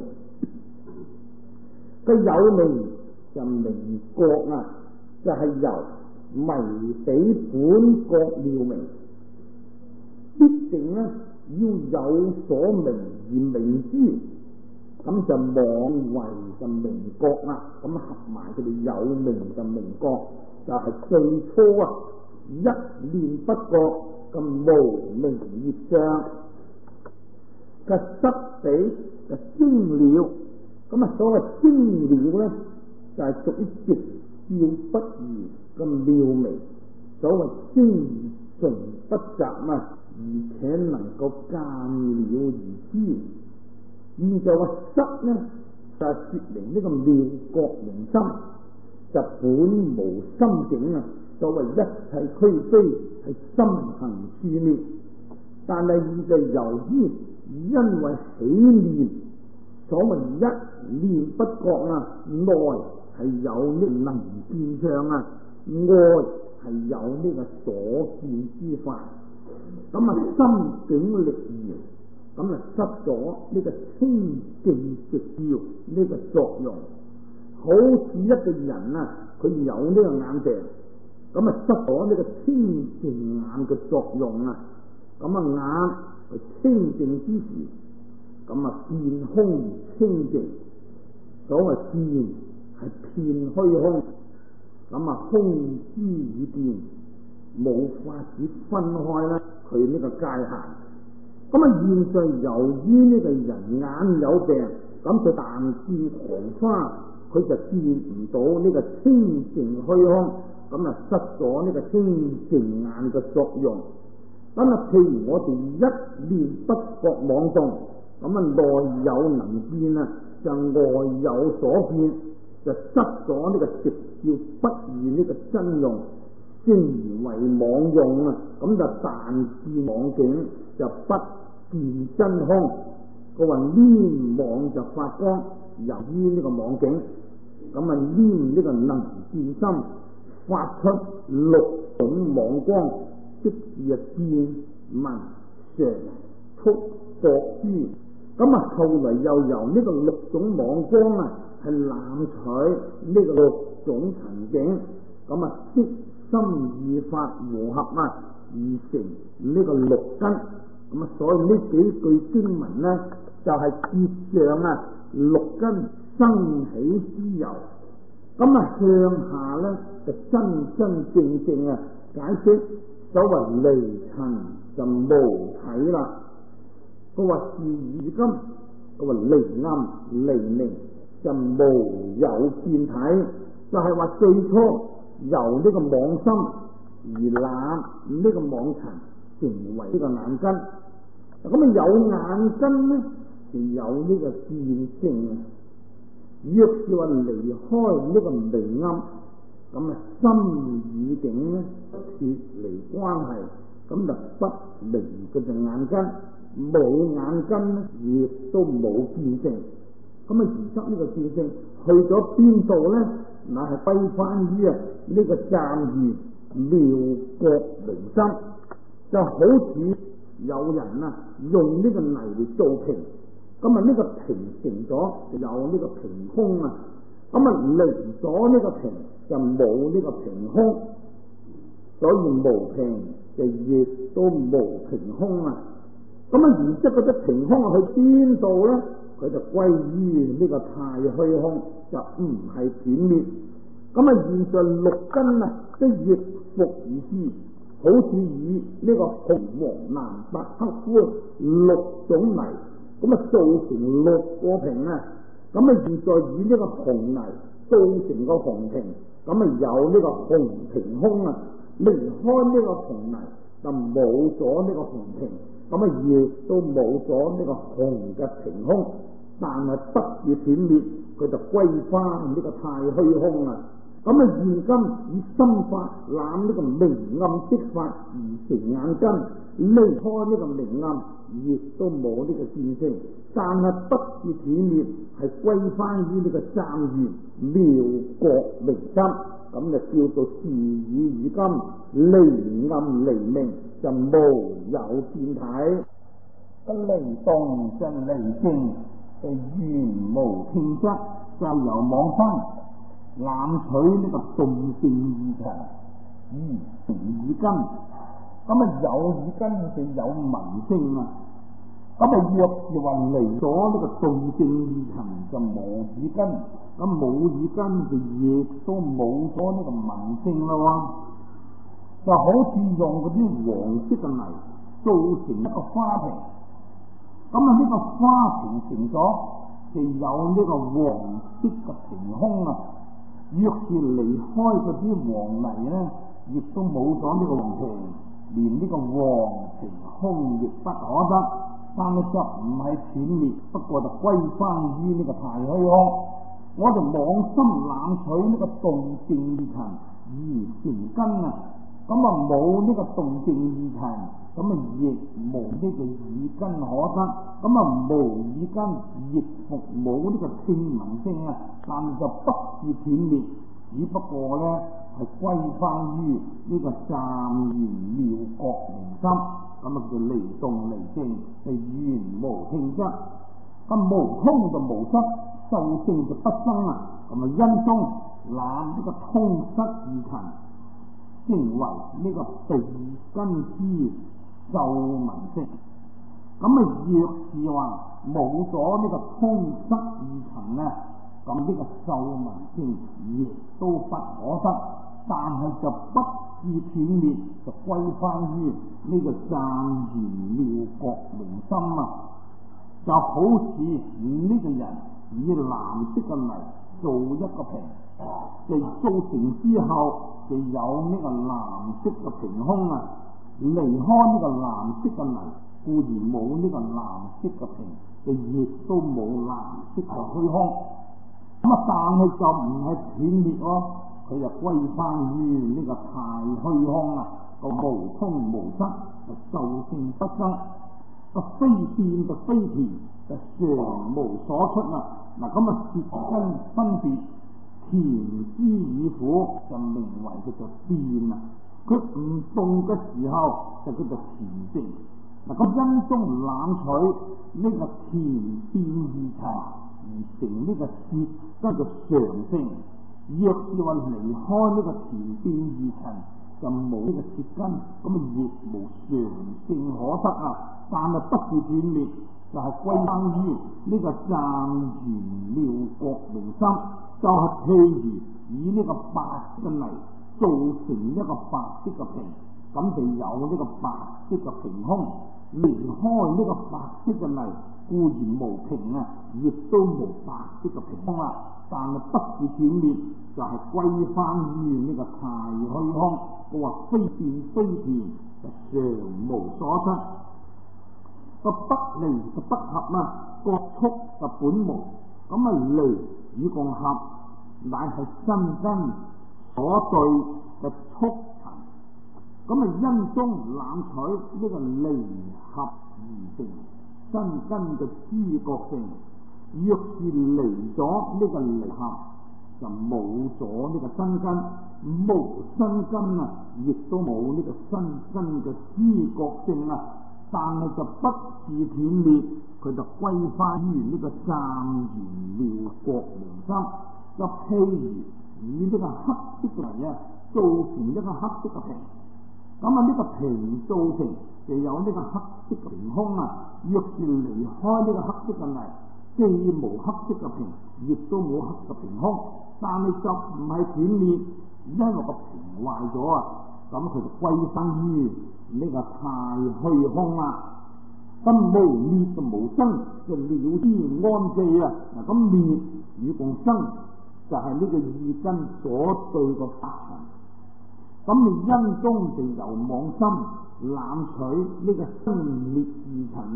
個有名就名國啊，就係、是、由迷比本國了名，必定呢要有所名而名之，咁就妄為就名國啦。咁合埋佢哋有名就名國，就係、是、最初啊一念不覺咁無名業相嘅失比嘅精了。咁啊，所謂精了咧，就係、是、屬於直照不疑嘅妙微。所謂精純不雜啊，而且能夠鑒了而知。現在話失呢，就係、是、說明呢個妙國名心就本無心境啊。所謂一切俱非，係心行處滅。但係現在由於因為起念，所謂一念不覺啊，內係有呢能見相啊，外係有呢個所見之法。咁啊，心境力嚴，咁啊失咗呢個清淨直照呢個作用。好似一個人啊，佢有呢個眼病，咁啊失咗呢個清淨眼嘅作用啊。咁啊眼係清淨之時，咁啊見空清淨。所謂見係遍虛空，咁啊空知與見冇法子分開啦，佢呢個界限。咁啊現在由於呢個人眼有病，咁佢但見桃花，佢就見唔到呢個清淨虛空，咁啊失咗呢個清淨眼嘅作用。咁啊譬如我哋一念不覺妄動，咁啊內有能見啊，就外有所見，就失咗呢個直照不疑呢個真用，正而為妄用啊。咁就但見妄境，就不見真空。佢話黏妄就發光，由於呢個妄境，咁啊黏呢個能見心，發出六種妄光，即是啊見聞嘗觸覺知。咁啊，後來又由呢個六種妄光啊，係攬取呢個六種塵境，咁啊，即心意法和合啊，而成呢個六根。咁啊，所以呢幾句經文呢，就係結上啊六根生起之由。咁啊，向下呢，就真真正正啊解釋所謂離塵就無體啦。佢話是如今，佢話離暗離明就無有見體，就係、是、話最初由呢個妄心而攬呢個妄塵成為呢個眼根。咁啊有眼根呢，就有呢個見性啊。若是話離開呢個微暗，咁啊心與境呢脫離關係，咁就不離嗰隻眼根。冇眼根咧，亦都冇見性。咁啊，而得呢個見性去咗邊度咧？乃係歸翻於啊呢個湛然妙國名心。就好似有人啊用呢個泥嚟做瓶，咁啊呢個瓶成咗就有呢個瓶空啊。咁啊離咗呢個瓶就冇呢個瓶空，所以無瓶就亦都無瓶空啊。咁啊，然之後嗰隻瓶空去邊度咧？佢就歸於呢個太虛空，就唔係斷滅。咁啊，現在六根啊，即亦復而思，好似以呢個紅黃藍白黑灰六種泥，咁啊造成六個瓶啊。咁啊，現在以呢個紅泥造成個紅瓶，咁啊有呢個紅瓶空啊。離開呢個紅泥，就冇咗呢個紅瓶。咁啊，亦都冇咗呢個紅嘅瓶空， 但係不是斷滅，佢就歸翻呢個太虛空啊！咁啊，現今以心法攬呢個明暗色法而成眼根，離開呢個明暗，亦都冇呢個見性。但係不是斷滅，係歸翻於呢個湛然妙覺明心，咁就叫做時已與今離暗離明，就無有見體。個離動就離靜，就緣無聽質，就由妄心攬取呢個動靜二塵，依成耳根。咁啊有耳根就有聞聲啊。咁啊若是話離咗呢個動靜二塵就冇耳根，咁冇耳根就亦都冇咗呢個聞聲啦。就好似用嗰啲黃色嘅泥做成一個花瓶，咁啊呢個花瓶成咗就有呢個黃色嘅瓶空啊。若是離開嗰啲黃泥咧，亦都冇咗呢個黃瓶，連呢個黃瓶空亦不可得。但係就唔係斷滅，不過就歸翻於呢個太虛空。我哋妄心攬取呢個動靜二塵而成根啊，咁啊冇呢個動靜二塵，咁啊亦無呢個耳根可得，咁啊無耳根亦復冇呢個聽聞聲啊，但係就不是斷滅，只不過咧係歸翻於呢個湛然妙覺明心。咁啊叫離動離靜，係緣無聽質。咁無通就無失，受性就不生啊。咁啊因中攬呢個通失二塵，成為呢個鼻根之受聞聲。咁啊若是話冇咗呢個通失二塵咧，咁呢個受聞聲亦都不可得。但係就不是斷滅，就歸翻於呢個湛然妙覺明心啊！就好似呢個人以藍色嘅泥做一個瓶，就做成之後就有呢個藍色嘅瓶空啊！離開呢個藍色嘅泥，固然冇呢個藍色嘅瓶，就亦都冇藍色嘅虛空。咁啊，但係就唔係斷滅咯。佢就歸翻於呢個太虛空啊，個無通無失，就受性不生，個非變就非田，就常無所出啊！嗱，咁啊舌根分別甜之與苦，就名為叫做變啊！佢唔動嘅時候就叫做甜靜。嗱，咁因中攬取呢個甜變二塵而成呢個舌根嘅常性。若是話離開呢個甜變二塵，就冇呢個舌根，咁啊亦無常性可得啊！但係不是斷滅，就係歸翻於呢個湛然妙覺明心。就係、是、譬如以呢個白色嘅泥做成一個白色嘅瓶，咁就有呢個白色嘅瓶空。離開呢個白色嘅泥，固然無瓶啊，亦都無白色嘅瓶空啦。但係不是斷滅，就係歸翻於呢個太虛空。我話非變非田，就常無所出。個不離就不合啊，各速就本無。咁啊離與共合，乃係身根所對嘅速塵。咁啊因中攬取呢個離合而成身根嘅知覺性。若是離咗呢個離合，就冇咗呢個身根，無身根啊，亦都冇呢個身根嘅知覺性啊。但係就不是斷滅，佢就歸翻於呢個湛然妙覺明心。就譬如以呢個黑色嘅泥啊，做成一個黑色嘅瓶，咁啊呢個瓶造成就有呢個黑色嘅瓶空啊。若是離開呢個黑色嘅泥，既無黑色嘅瓶，亦都冇黑嘅瓶空，但係就唔係斷滅，因為個瓶壞咗啊，咁佢就歸生於呢個太虛空啦。咁無滅就無生，就了之安記啊！嗱，咁滅與共生就係、是、呢個二根所對個法塵。咁你因中就由妄心攬取呢個生滅二塵啊，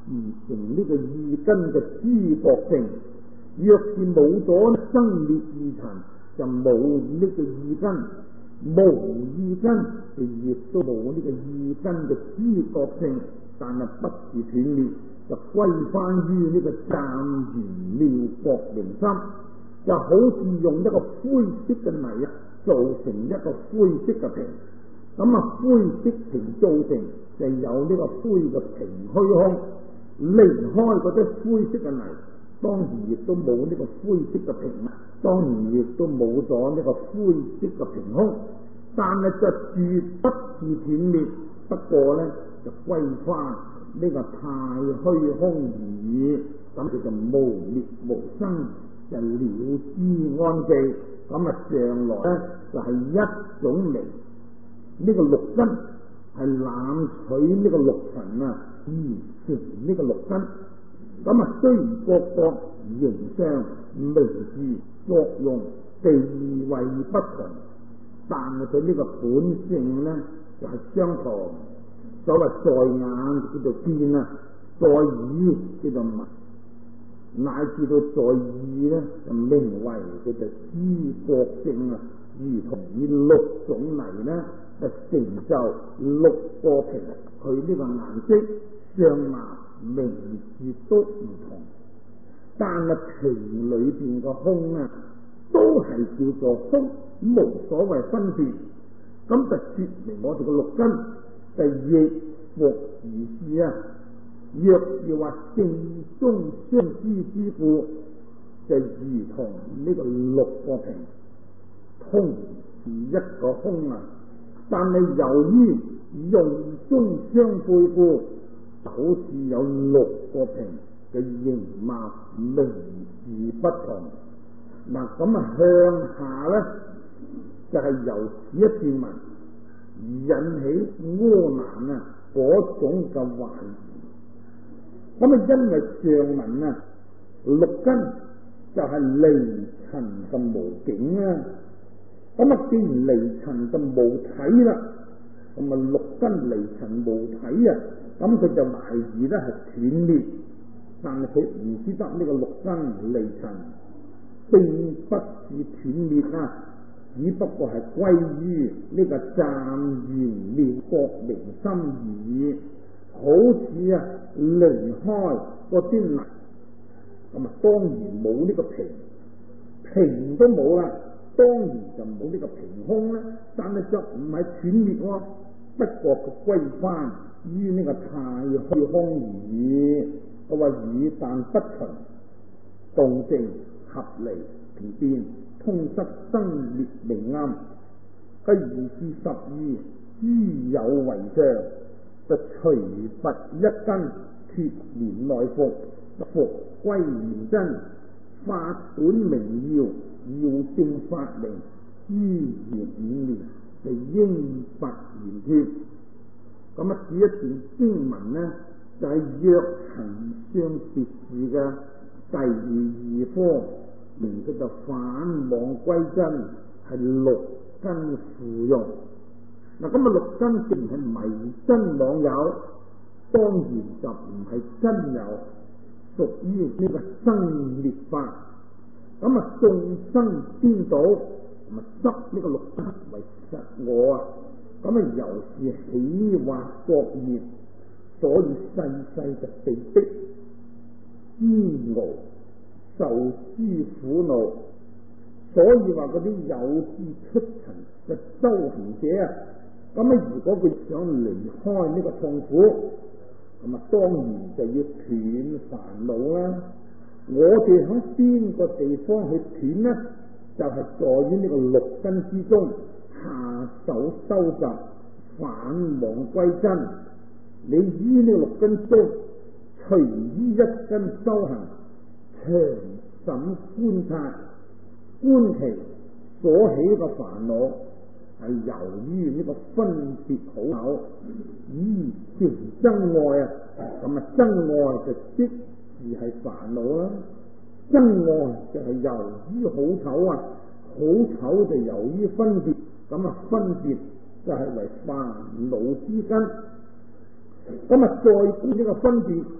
而成呢個意根嘅知覺性。若是冇咗生滅二塵，就冇呢個意根，無意根就亦都冇呢個意根嘅知覺性，但係不是斷滅，就歸翻於呢個湛然妙覺明心，就好似用一個灰色嘅泥啊，做成一個灰色嘅瓶。咁啊，灰色瓶造成就有呢個灰嘅瓶虛空，離開嗰啲灰色嘅泥，當然亦都冇呢個灰色嘅瓶，當然亦都冇咗呢個灰色嘅瓶空，但係就絕不是斷滅，不過咧就歸翻呢個太虛空而已，咁佢就無滅無生，就了知安寂。咁啊，上來咧就係、是、一種嚟，呢、這個六根係攬取呢個六塵啊，而成呢個六根。咁啊，雖然各個形象、名字、作用、地位不同，但係佢呢個本性咧就係、是、相同。所謂在眼叫做見啊，在耳叫做聞，乃至到在意咧就名為叫做知覺性啊。如同以六種泥咧，就成就六個瓶，佢呢個顏色、相貌、名字都唔同，但係瓶裏邊個空啊，都係叫做空，無所謂分別。咁就說明我哋個六根就亦復而是啊。若要話正宗相知之故，就如同呢個六個瓶，空是一個空啊。但係由於用中相配故，好似有六個瓶嘅形貌名字不同。嗱，咁啊向下咧就係、是、由此一段文引起柯南啊嗰種嘅懷疑。咁啊，因為上文啊六根就係離塵嘅無境啊。咁啊，既然離塵就無體啦，咁啊六根離塵無體啊，咁佢就懷疑咧係斷滅，但係佢唔知得呢個六根離塵並不是斷滅啊，只不過係歸於呢個湛然妙覺明心而已，好似啊離開嗰啲泥，咁啊當然冇呢個瓶，瓶都冇啦。當然就冇呢個瓶空啦，但係就唔係斷滅喎，不過佢歸翻於呢個太虛空而已。佢話以但不循動靜合離平變通失生滅明暗，佢而是十二諸有為相，就隨佛一根脫連內服，復歸原真，法本明要。要正法明，諸言五年就應佛言脫。咁啊，此一段經文呢，就係、是、若行相別事嘅第二科，名佢就返妄歸真，係六根附用。嗱，咁啊，六根既然係迷真妄有，當然就唔係真有，屬於呢個生滅法。咁啊，眾生顛倒，咁啊執呢個六根為實我啊，咁啊由是起惑作業，所以世世就被逼煎熬受諸苦惱。所以話嗰啲有志出塵嘅修行者啊，咁啊如果佢想離開呢個痛苦，咁啊當然就要斷煩惱啦。我哋喺邊個地方去斷呢？就係、是、在於呢個六根之中下手收集，返妄歸真。你於呢個六根中，隨於一根修行，長審觀察，觀其所起嘅煩惱係由於呢個分別好醜，依成真愛啊，咁啊真愛就即而係煩惱啦，真愛就係由於好醜啊，好醜就由於分別，咁啊分別就係為煩惱之根。咁啊再觀呢個分別，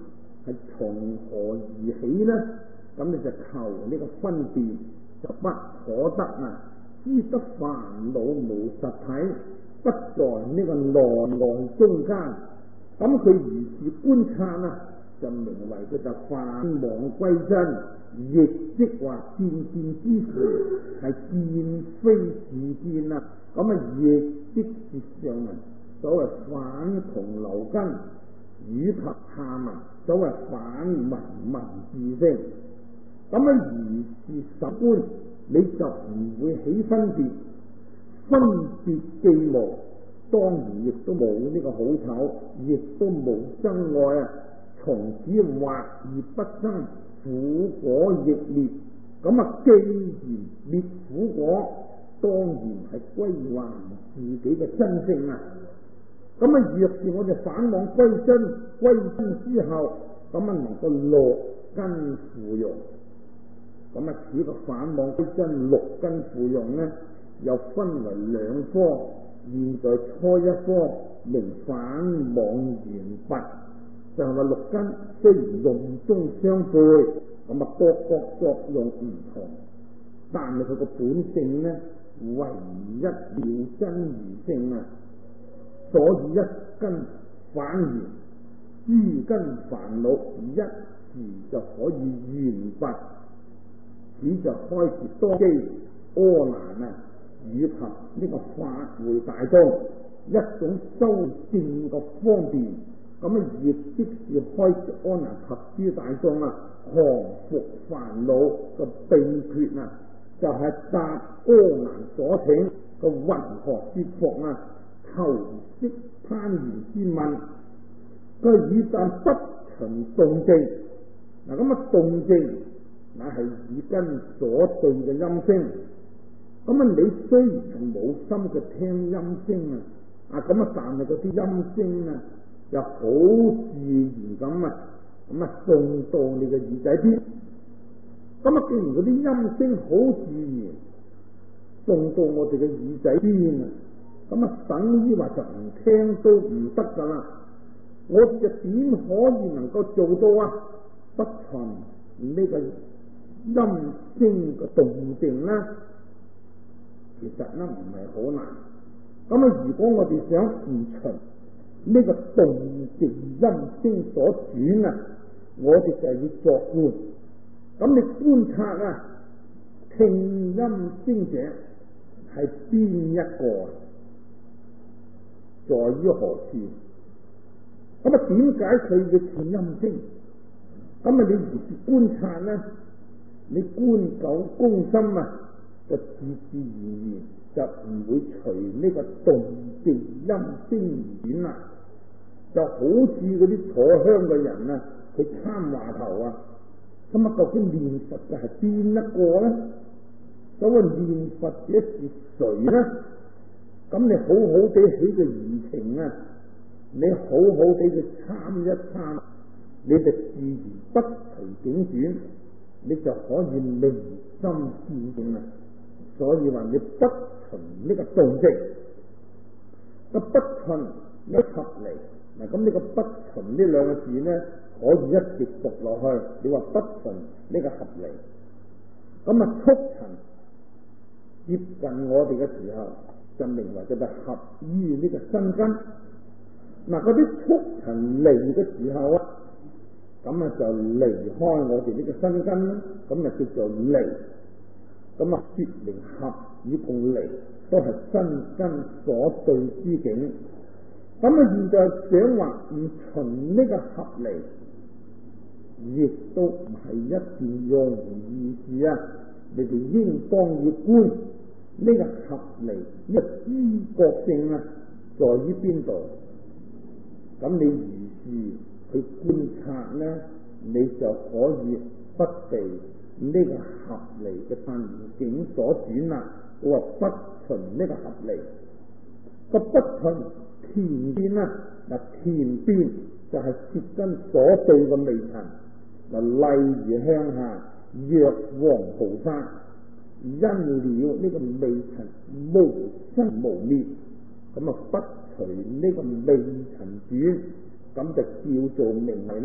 係從何而起呢？咁你就求呢個分辨，就不可得啊！知得煩惱無實體，不在呢個內外中間。咁佢如是觀察啊，就名為佢就返妄歸真，亦即話見見之時係見非是見啊！咁啊，亦即是上文所謂返同流根，以及下文所謂返文文字聲。咁啊，如是十觀，你就唔會起分別，分別既無，當然亦都冇呢個好醜，亦都冇生愛啊！從此惑而不生，苦果亦滅。咁啊，既然滅苦果，當然係歸還自己嘅真性啊！咁啊，若是我哋返妄歸真，歸真之後，咁啊能夠六根芙蓉。咁啊，此個返妄歸真六根芙蓉呢，又分為兩科。現在初一科名返妄緣拔，就係話六根雖然用中相配，咁啊各各作用唔同，但係佢個本性呢，唯一妙真如性啊！所以一根返緣，諸根煩惱一時就可以緣拔，此就開示多機阿難啊，以及呢個法會大眾一種修正嘅方便。咁啊，亦即是開示阿難及諸大眾啊，降伏煩惱嘅秘訣啊，就係、是、答阿難所請嘅云何說服啊，求識攀緣之問。佢以但不循動靜，嗱咁啊動靜乃係耳根所對嘅音聲。咁啊，你雖然係冇心嘅聽音聲啊，啊咁啊，但係嗰啲音聲啊，就好自然咁啊，咁啊送到你嘅耳仔邊。咁啊，既然嗰啲音聲好自然送到我哋嘅耳仔邊啊，咁啊，等於話就唔聽都唔得噶啦。我哋就點可以能夠做到啊？不循呢個音聲嘅動靜啦。其實咧唔係好難。咁啊，如果我哋想唔循呢個動靜音聲所轉啊，我哋就要作觀。咁你觀察啊，聽音聲者係邊一個啊？在於何處？咁啊，點解佢要聽音聲？咁啊，你如是觀察咧，你觀久攻心啊，就自自然然就唔會隨呢個動靜音聲而轉啦。就好似嗰啲坐香嘅人啊，佢參話頭啊，咁啊，究竟念佛嘅係邊一個咧？所謂念佛者是誰咧？咁你好好地起個疑情啊，你好好地去參一參，你就自然不隨境轉，你就可以明心見性啦。所以話你不循呢個動靜，個不循一合嚟。嗱，咁呢個不循呢兩個字呢，可以一直讀落去。你話不循呢個合嚟，咁啊促塵接近我哋嘅時候，就名為叫做合於呢個身根。嗱，嗰啲促塵嚟嘅時候啊，咁啊就離開我哋呢個身根啦，咁啊叫做離。咁啊說明合與共離都係身根所對之境。咁啊現在想話唔循呢個合離，亦都唔係一件容易事啊！你哋應當要觀呢個合離，呢個知覺性啊，在於邊度？咁你如是去觀察呢，你就可以不被呢個合離嘅環境所轉啦。我話不循呢個合離，個不循田邊啊，嗱田邊就係舌根所對嘅微塵。嗱，例如向下藥王菩薩，因了呢個微塵無生無滅，咁啊不隨呢個微塵轉，咁就叫做名為咧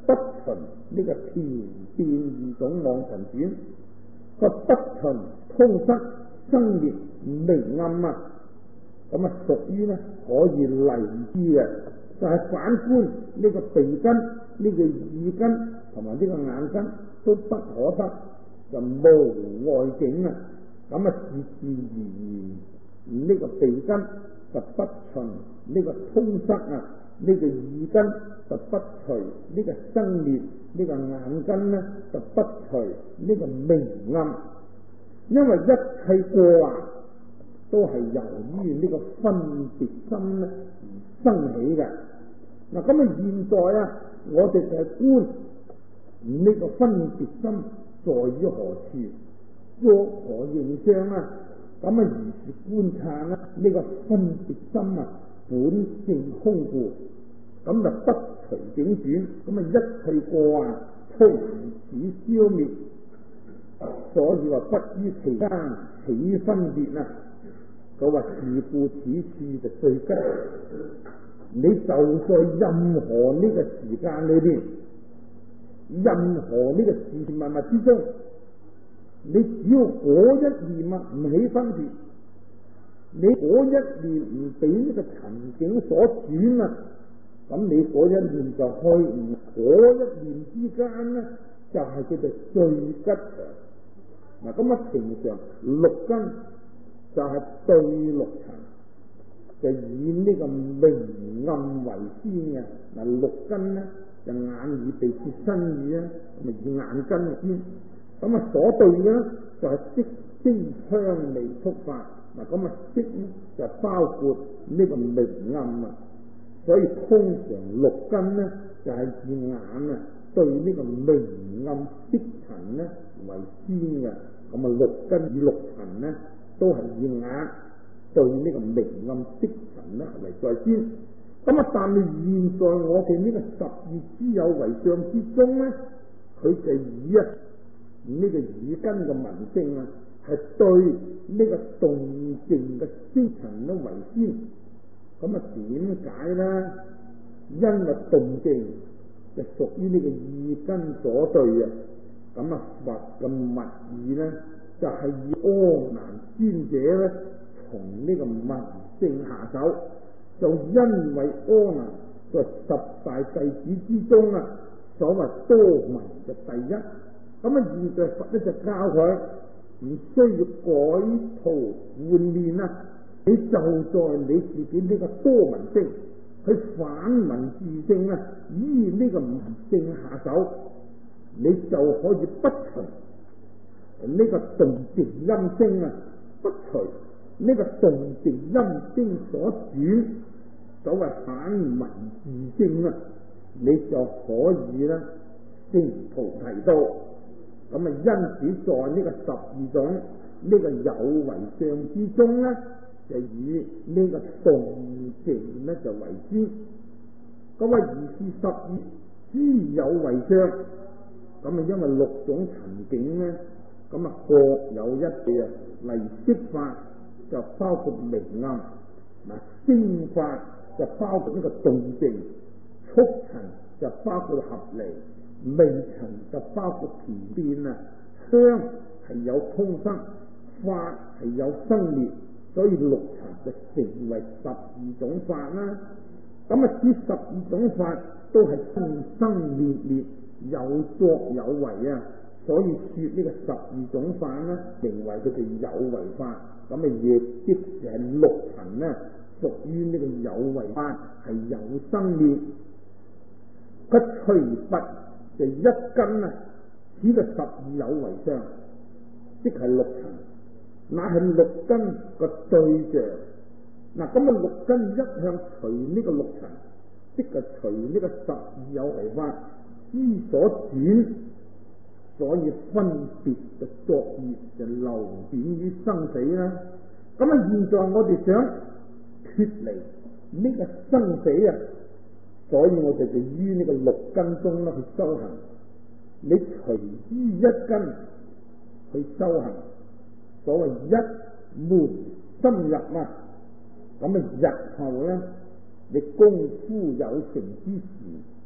不循呢個田變二種妄塵轉，個不循通塞生滅明暗啊，咁啊屬於咧可以例之嘅，就係、是、反觀呢個鼻根、呢、這個耳根同埋呢個眼根都不可得，就無外境啊，咁啊自自然然呢個鼻根就不循呢個通塞啊，呢、這個耳根就不隨呢個生滅，呢、這個眼根呢就不隨呢個明暗，因為一切過患都係由於呢個分別心咧而生起嘅。嗱，咁啊現在啊，我哋就係觀呢個分別心在於何處，作何形相啊？咁啊如是觀察啦，呢個分別心啊本性空故，咁就不隨境轉，咁啊一切過患都如此消滅，所以話不於其間起分別啊。佢話是故此處就最吉，你就在任何呢個時間裏邊，任何呢個事物物之中，你只要嗰一念啊唔起分別，你嗰一念唔俾呢個塵境所轉啊，咁你嗰一念就開悟，嗰一念之間呢就係叫做最吉祥。嗱，咁啊平常六根就係對六塵，就以呢個明暗為先嘅。嗱，六根呢就眼耳鼻舌身意啊，咁啊以眼根先。咁啊所對嘅呢就係色聲香味觸法。嗱，咁啊色呢就包括呢個明暗啊，所以通常六根呢就係以眼啊對呢個明暗色塵呢為先嘅。咁啊六根與六塵呢都係以眼對呢個明暗色塵咧為在先，咁啊但係現在我哋呢個十二之有為相之中咧，佢就以啊呢、這個耳根嘅聞聲啊，係對呢個動靜嘅色塵咧為先。咁啊點解咧？因為動靜就屬於呢個耳根所對啊，咁啊佛嘅密意咧。就係以阿難尊者咧，從呢個聞聲下手，就因為阿難在十大弟子之中啊，所謂多聞嘅第一。咁啊，現在佛咧就教佢唔需要改圖換面啊，你就在你自己呢個多聞聲去反聞自性啊，依呢個聞聲下手，你就可以不隨呢個動靜音聲啊，不隨呢個動靜音聲所轉，所謂反聞自性啊，你就可以咧證菩提道。咁啊，因此在呢個十二種呢、這個有為相之中咧，就以呢個動靜咧就為先。咁啊，而是十二之有為相，咁啊，因為六種塵境咧。咁啊，各有一嘅啊，例如色法就包括明暗，嗱聲法就包括呢個動靜，觸塵就包括合離，味塵就包括田變啊，香係有通生，法係有生滅，所以六塵就成為十二種法啦。咁啊，呢十二種法都係生生滅滅，有作有為啊。所以說呢個十二種法呢，認為佢哋有為法，咁啊亦即係六塵呢，屬於呢個有為法，係有生滅。佢隨拔就一根啊，此個十二有為相，即係六塵，乃係六根個對象。嗱，咁啊六根一向隨呢個六塵，即係隨呢個十二有為法之所轉。所以分別嘅作業就流轉於生死啦。咁啊，現在我哋想脫離呢個生死啊，所以我哋就於呢個六根中咧去修行。你隨於一根去修行，所謂一門深入啊。咁啊，日後咧，你功夫有成之時，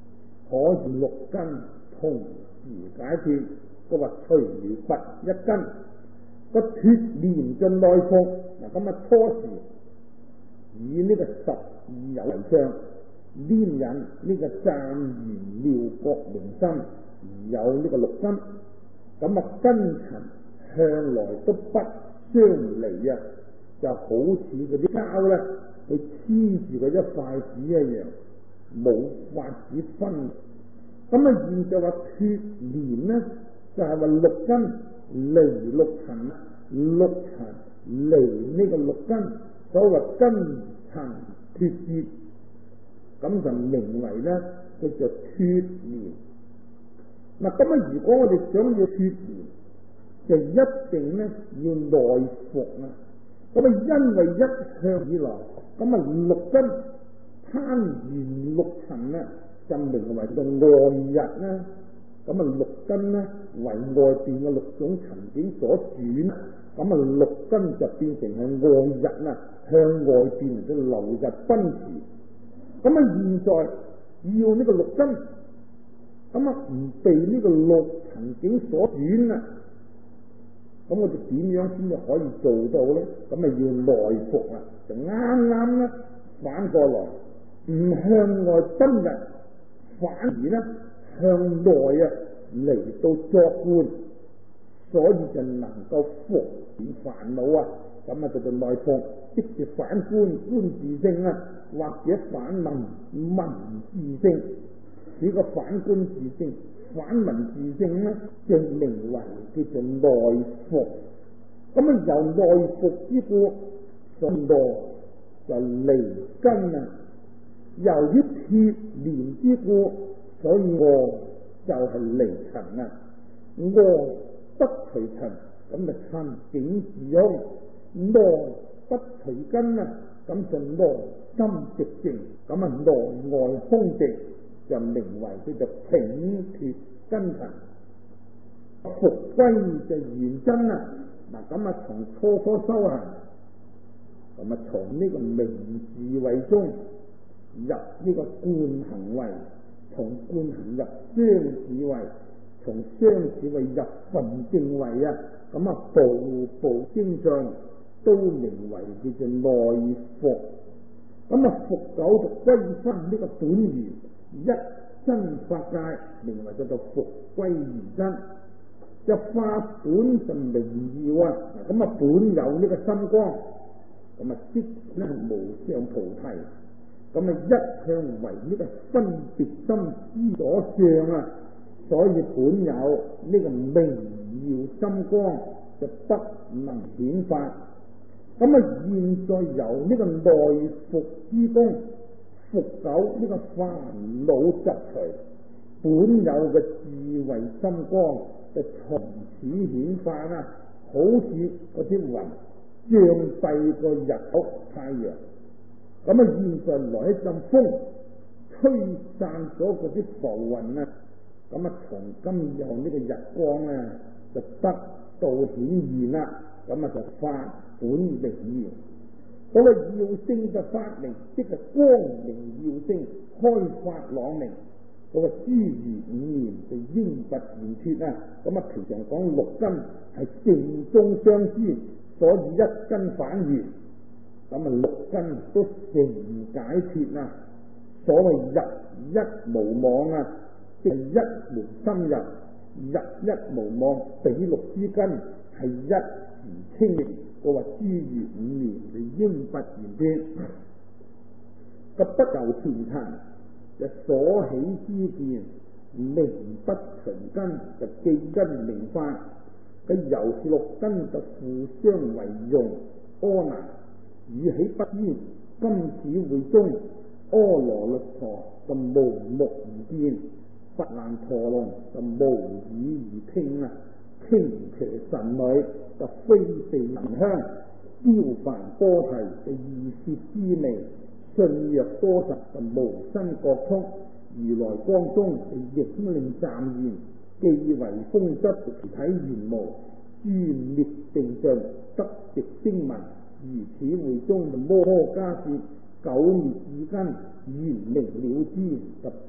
可以六根同時解脫。佢話除拔一根，個脫連盡內服。嗱咁啊，初時以呢個十二有為相黏引呢個湛然妙覺明心，而有呢個六根。咁啊，根塵向來都不相離啊，就好似嗰啲膠咧，佢黐住嗰一塊紙一樣，冇法子分。咁啊，現在話脫連呢，就係、是、話六根離六塵，六塵離呢個六根，所謂根塵脫節，咁就名為咧叫做脫連。嗱，咁啊，如果我哋想要脫連，就一定咧要內服啊。咁啊，因為一向以來，咁啊六根攀緣六塵咧，就名為個外日啦。咁啊，六根咧為外邊嘅六種塵境所轉，咁啊六根就變成係外日啦，向外邊嚟到流日奔馳。咁啊，現在要呢個六根，咁啊唔被呢個六塵境所轉啊，咁我哋點樣先至可以做到咧？咁啊要內服啊，就啱啱咧反過來，唔向外奔日，反而咧向內啊嚟到作觀，所以就能夠伏止煩惱啊。咁啊叫做內服，即是反觀觀自性啊，或者反聞聞自性。呢個反觀自性、反聞自性咧，就名為叫做內服。咁啊由內服之故，所以就離根啊。由於脫連之故，所以我就係離塵啊。我不除塵，咁就塵境自空；我不除根啊，咁就內心寂靜。咁啊內外空寂，就名為叫做平脫根塵。復歸就圓真啊！嗱咁啊，從初初修行，咁啊從呢個明智慧中入呢個觀行位，從觀行入雙智慧，從雙智慧入分正位啊！咁啊步步精進，都名為叫做內服。咁啊復久就歸翻呢個本源一真法界，名為叫做復歸圓真。就法本就明耀啊！咁啊本有呢個心光，咁啊即呢無上菩提。咁啊一向為呢個分別心之所相啊，所以本有呢個明耀心光，就不能顯發。咁啊現在由呢個內服之功，復久呢個煩惱疾除，本有嘅智慧心光就從此顯化啊，好似嗰啲雲障蔽個日頭太陽。咁啊現在來一陣風，吹散咗嗰啲浮雲啊，咁啊從今有呢個日光啊，就得到顯現啦。咁啊就法本明耀，嗰個耀星嘅發明，即係光明耀星，開發朗明。嗰個諸如五年就應拔圓脫啊！咁啊，平常講六根係正中相知，所以一根反圓，咁啊六根都成解脫啊！所謂入一無妄啊，即係一門深入，入一無妄，比六之根係一時清明。我話諸如五年就應拔圓脫，個不由前塵。就所起之見，明不循根，就記根明法。佢由六根就互相為用，阿難與起不焉。今此會中，阿羅律陀就無目而見，佛難陀龍就無耳而聽啊！傾騎神女就飛地聞香，標梵波提就異舌滋味。信若多實就無身覺通，如來光中就影令暫現，既為風質其體原無，諸滅定盡得直聲聞，如此會中就摩訶迦葉久滅意根，圓明了之就不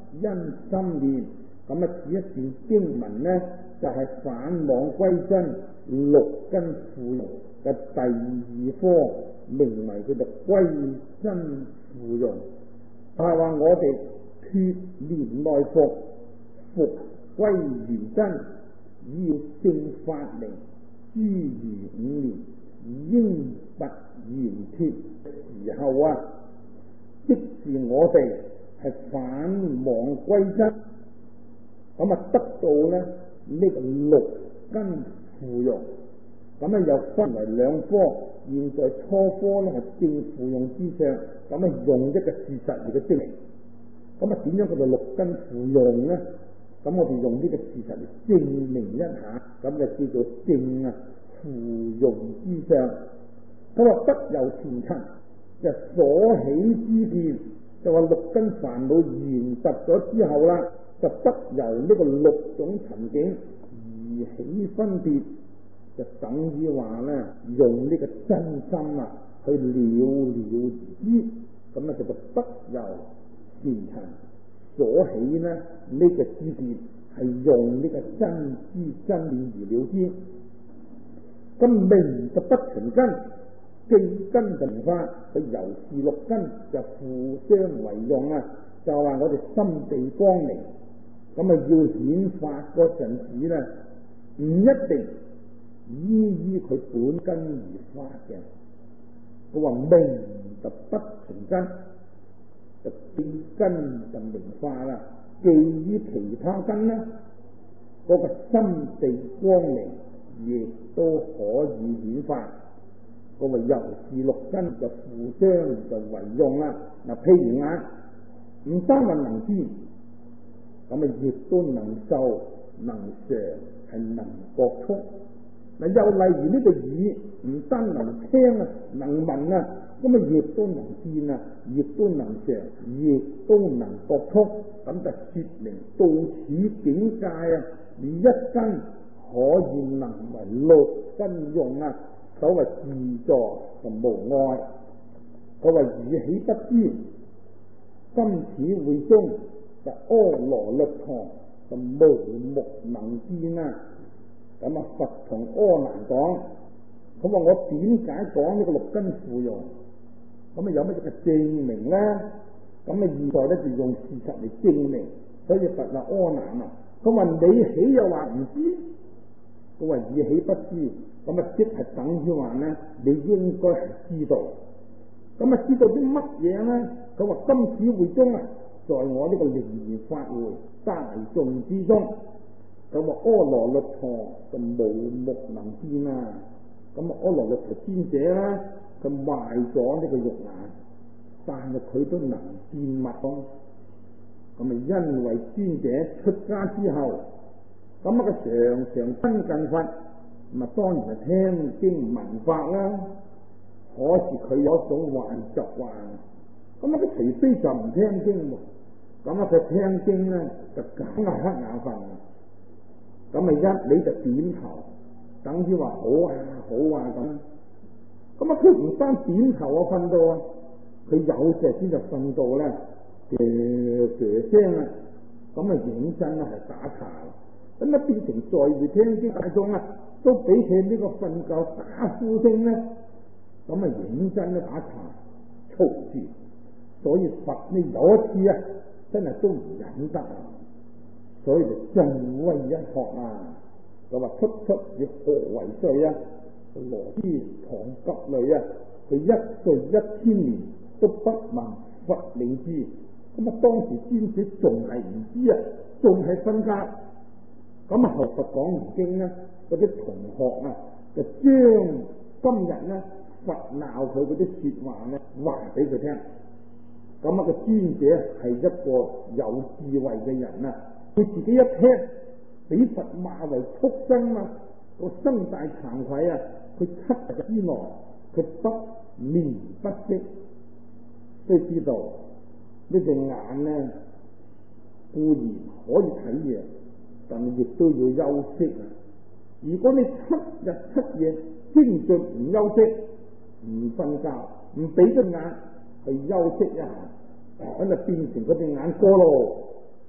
因心念。咁啊，此一段經文呢，就係、是、返妄歸真六根富用嘅第二科，名為佢哋歸真富用。係話我哋脫年內服，復歸元真，要正法明，諸如五年，應不言脫時候啊，即是我哋係返妄歸真。咁啊，得到咧呢、這個六根富用，咁啊又分為兩科。現在初科咧係正富用之上，咁啊用一個事實嚟嘅證明。咁啊點樣叫做六根富用咧？咁我哋用呢個事實嚟證明一下，咁就叫做正啊富用之上。咁啊得由前塵就所起之見，就話六根煩惱完實咗之後啦。就得由呢個六種塵境而起分別，就等於話咧用呢個真心啊去了了之，咁啊就得由前塵所起呢呢、這個知見係用呢個真知真念而了之。咁明就不循根，正根就明法，佢由是六根就互相為用啊，就話我哋心地光明。咁啊，要顯法嗰陣時咧，唔一定依依佢本根而發嘅。佢話明就不循根，就正根就明化啦。至於其他根咧，嗰、那個心地光明亦都可以顯化。佢話由是六根就互相就為用啦。嗱，譬如眼，唔單話能見。咁啊，亦都能受、能嘗，係能覺觸。嗱，又例如呢個耳，唔單能聽啊，能聞啊，咁啊，亦都能見啊，亦都能嘗，亦都能覺觸。咁就說明到此境界啊，以一根可以能為六根用啊。所謂自在就無礙。佢話語起不知，今此會中。就阿羅律堂就無目能見啊！咁啊，佛同阿難講，咁話我點解講呢個六根富用？咁啊有乜嘢嘅證明咧？咁啊現在咧就用事實嚟證明。所以佛話阿難啊，佢話你起又話唔知，佢話以起不知，咁啊即係等於話咧，你應該係知道。咁啊知道啲乜嘢咧？佢話今此會中啊！在我呢個靈驗法會大眾之中，咁啊阿羅律陀就無目能見啊！咁啊阿羅律陀尊者啦，佢壞咗呢個肉眼，但係佢都能見物咯。咁啊因為尊者出家之後，咁啊佢常常親近佛，咁啊當然係聽經聞法啦。可是佢有一種壞習慣，咁啊佢除非就唔聽經喎。咁啊，佢聽經咧就梗係瞌眼瞓，咁啊一你就點頭，等於話好啊好啊咁。咁啊，佢唔單點頭啊瞓到啊，佢有隻先就瞓到咧，嘅嘅聲啊，咁啊認真啊係打岔，咁啊變成在會聽經大眾啊，都比佢呢個瞓覺打呼聲咧，咁啊認真咧打岔嘈住，所以佛呢有一次啊。真係都唔忍得啊！所以就振威一學啊！就話出出以何為歲啊？羅之唐急類啊！佢一歲一千年都不聞佛名之，咁啊當時尊者仲係唔知啊，仲係瞓覺。咁啊學佛講完經咧，嗰啲同學啊就將今日咧佛鬧佢嗰啲說話咧話俾佢聽。咁啊個尊者係一個有智慧嘅人啊，佢自己一聽俾佛罵為畜生啊，個心大慚愧啊，佢七日之內佢不眠不息，都知道呢隻眼咧固然可以睇嘢，但係亦都要休息啊。如果你七日七夜精進唔休息，唔瞓覺，唔俾隻眼去休息一下，咁就變成嗰隻眼過咯，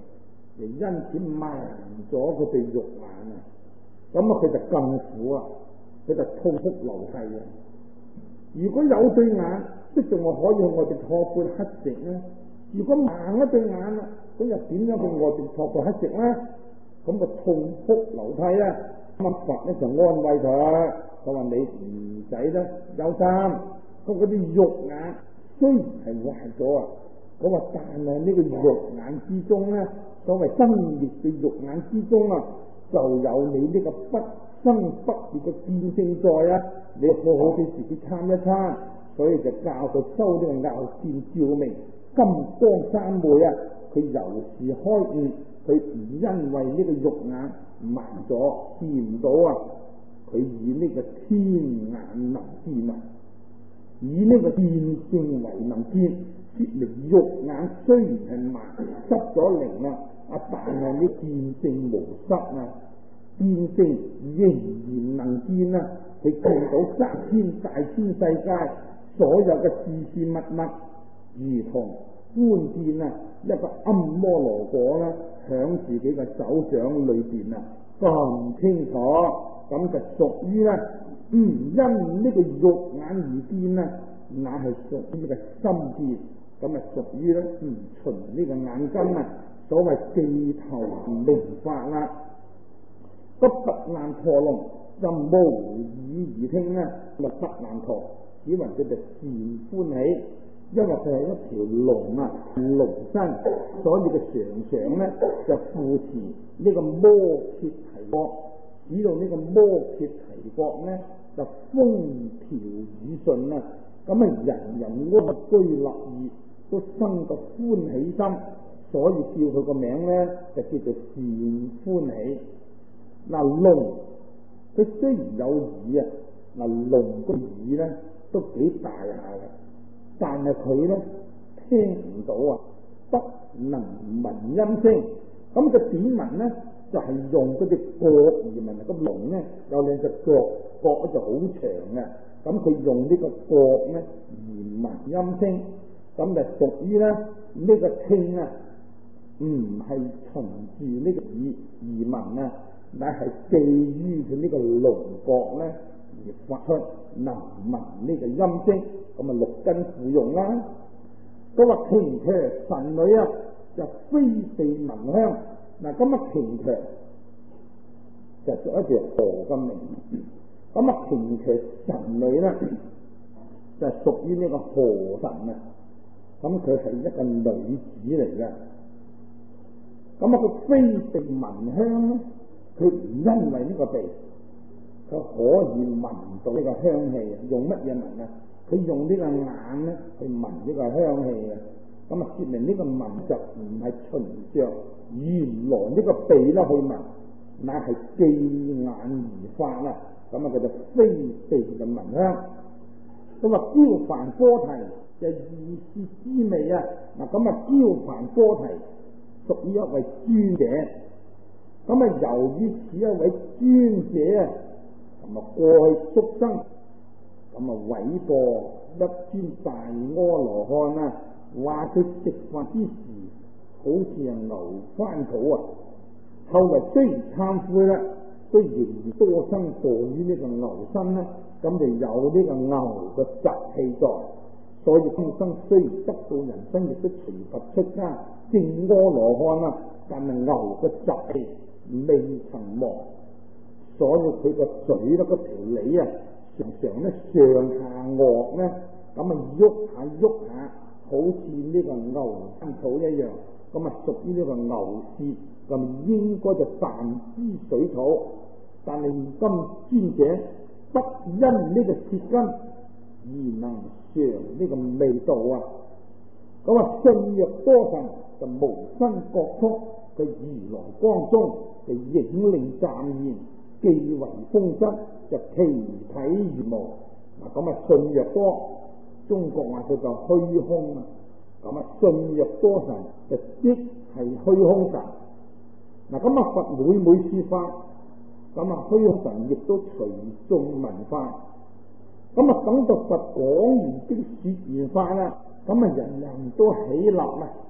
就因此盲咗佢對肉眼啊，咁啊佢就更苦啊，佢就痛哭流涕啊。如果有對眼，即仲我可以去外邊托缽乞食咧；如果盲一對眼啦，咁又點樣去外邊托缽乞食咧？咁就痛哭流涕啊！咁佛咧就安慰佢，佢話你唔使咧憂心，佢嗰啲肉眼雖然係壞咗啊，佢話但係呢個肉眼之中咧，所謂生滅嘅肉眼之中啊，就有你呢個不生不滅嘅見性在啊！你好好地自己參一參，所以就教佢修呢個拗劍照明金光三昧啊！佢由是開悟，佢唔因為呢個肉眼盲咗見唔到啊，佢以呢個天眼能見啊，以呢個見性為能見，説明肉眼雖然係盲失咗靈啊，啊但係呢見性無失啊，見性仍然能見啊！佢見到三千大千世界所有嘅事事物物，如同觀見啊一個暗摩羅果啦，響自己嘅手掌裏邊啊咁清楚，咁就屬於咧唔因呢個肉眼而見啊，乃係屬於呢個心見，咁啊屬於咧唔循呢個眼根啊，所謂記頭明法啦。咁不難陀龍就無耳而聽咧，咪不難陀，只為佢哋善歡喜。因為佢係一條龍啊，龍身，所以佢常常咧就扶持呢個摩羯提國，使到呢個摩羯提國咧就風調雨順啊，咁啊人人安居樂業，都生個歡喜心，所以叫佢個名咧就叫做善歡喜。嗱龍，佢雖然有耳啊，嗱龍個耳咧都幾大下嘅。但係佢咧聽唔到啊，不能聞音聲。咁個點聞咧，就係、是、用嗰隻角而聞啊。個龍咧有兩隻角，角咧就好長嘅。咁佢用呢個角咧而聞音聲，咁就屬於咧呢、這個聽啊，唔係循住呢個耳而聞啊，乃係基於佢呢個龍角咧而發出能聞呢個音聲。咁啊六根附用啦，嗰個瓊軻神女啊，就非地聞香。嗱，咁啊瓊軻就做一條河嘅名，咁啊瓊軻神女咧就屬於呢個河神啊。咁佢係一個女子嚟嘅，咁啊佢非地聞香咧，佢唔因為呢個地，佢可以聞到呢個香氣啊。用乜嘢聞啊？佢用呢個眼咧去聞呢個香氣嘅，咁啊說明呢個聞就唔係循着原來呢個鼻啦去聞，乃係記眼而發啦。咁啊佢就非地嘅聞香。咁啊焦梵波提就異舌滋味啊。嗱咁啊焦梵波提屬於一位尊者，咁啊由於此一位尊者啊，同埋過去宿生。咁啊，委過一尊大阿羅漢啊，話佢食飯之時好似係牛翻肚啊。後來雖然懺悔啦，都仍然多生墮於呢個牛身咧，咁就有呢個牛嘅習氣在。所以今生雖然得到人身，亦都隨佛出家正阿羅漢啊，但係牛嘅習氣未曾亡，所以佢個嘴咧嗰條脷啊。常常咧上下顎咧，咁啊喐下喐下，好似呢個牛翻肚一樣，咁啊屬於呢個牛舌，咁應該就淡之水草。但係今尊者不因呢個舌根而能嘗呢個味道啊！咁啊信若多神就無身覺觸嘅如來光中嘅影令暫現。既為風質，就其體如無。嗱咁啊，信若多，中國話佢就虛空啊。咁啊，信若多神就即係虛空神。嗱咁啊，佛每每說法，咁啊虛空神亦都隨眾聞法。咁啊，等到佛講完即說完法啦，咁啊人人都喜樂啊。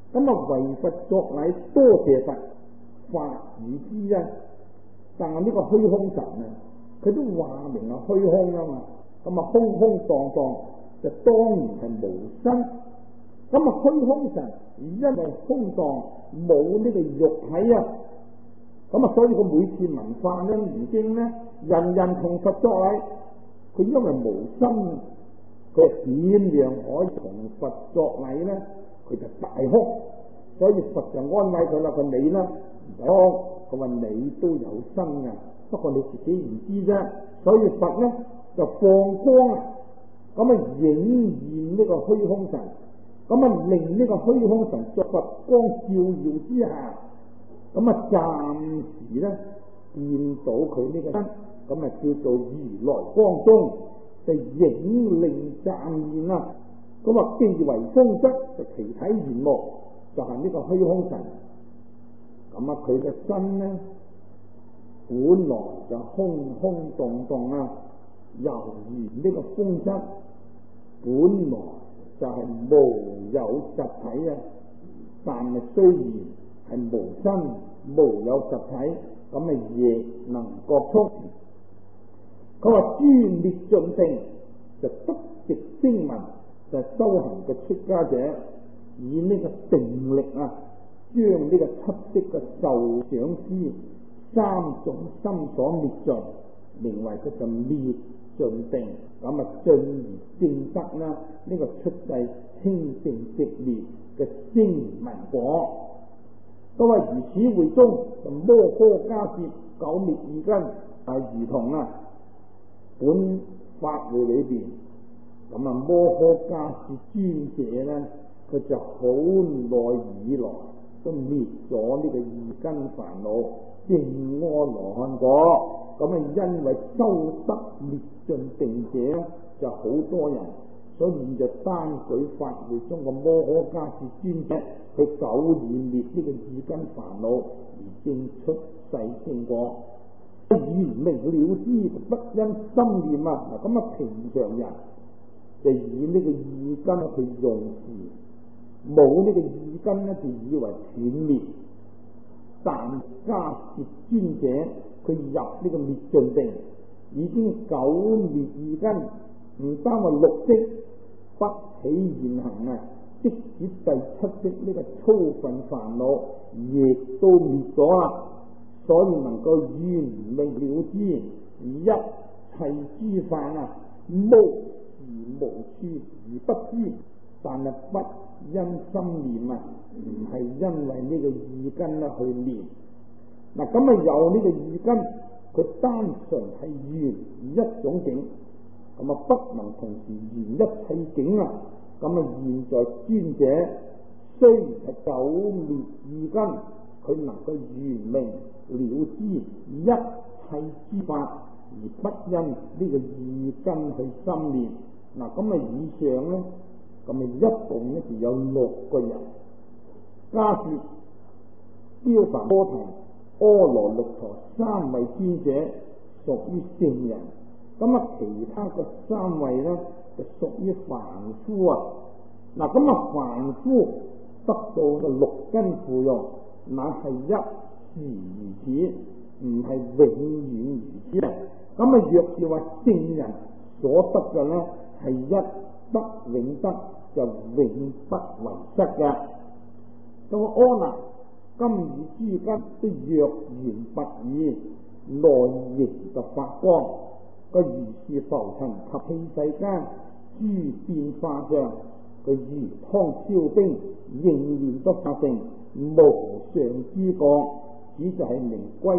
咁啊為佛作禮，多謝佛，法與之啊。但係呢個虛空神啊，佢都話明係虛空啊嘛，咁啊空空蕩蕩就當然係無身。咁啊虛空神因為空蕩冇呢個肉體啊，咁啊所以佢每次聞法咧念經咧，人人同佛作禮，佢因為無身，佢點樣可以同佛作禮咧？佢就大哭，所以佛就安慰佢啦。佢你啦唔使哭，佢話你都有身啊，不過你自己唔知啫。所以佛咧就放光啊，咁啊影現呢個虛空神，咁啊令呢個虛空神在佛光照耀之下，咁啊暫時咧見到佢呢個身，咁啊叫做如來光中，就影令暫現啦。咁啊既為風質，就其體現目，就係、是、呢個虛空神。咁啊佢嘅身咧本來就空空洞洞啊，猶如呢個風質，本來就係無有實體啊。但係雖然係無身無有實體，咁啊亦能覺出。佢話諸滅盡定，就得直聲聞，就修行嘅出家者，以呢個定力啊，將呢個七色嘅受想思三種心所滅盡，名為佢就滅盡定。咁啊進而證得啦呢個出世清淨直滅嘅聲聞果。都係如此會中，就摩訶迦葉九滅二根，係如同啊本法會裏邊，咁啊摩訶迦葉尊者咧，佢就好耐以來都滅咗呢個二根煩惱，證阿羅漢果。咁啊因為修得滅盡定者就好多人，所以現在單舉法會中個摩訶迦葉尊者，佢久已滅呢個二根煩惱而證出世正果。以明了之，不因心念啊！嗱，咁啊平常人就以呢個二根去用事，冇呢個二根咧就以為斷滅。但迦葉尊者佢入呢個滅盡定，已經久滅二根，唔單話六識不起現行啊，即使第七識呢個粗分煩惱亦都滅咗啦。所以能夠圓明了之，一切諸法啊，無時無處而不知，但係不因心念啊，唔係因為呢個二根啦去念。嗱，咁啊有呢個二根，佢單純係圓一種境，咁啊不能同時圓一切境啊。咁啊現在尊者雖然係久滅二根，佢能夠圓明了知一切之法，而不因呢個二根去心念。嗱，咁啊以上咧，咁啊一共咧就有六個人：迦葉、憍梵摩提、阿羅律陀三位尊者屬於聖人。咁啊其他個三位咧就屬於凡夫啊。嗱，咁啊凡夫得到嘅六根芙蓉，乃係一時如此，唔係永遠如此啊！咁啊，若是話聖人所得嘅咧，係一得永得，就永不為失嘅。咁啊，阿難今以諸根都若緣拔耳，內形就發光。個如是浮塵及器世間諸變化相，佢如湯燒冰，應念都發成無上之覺。只就係名歸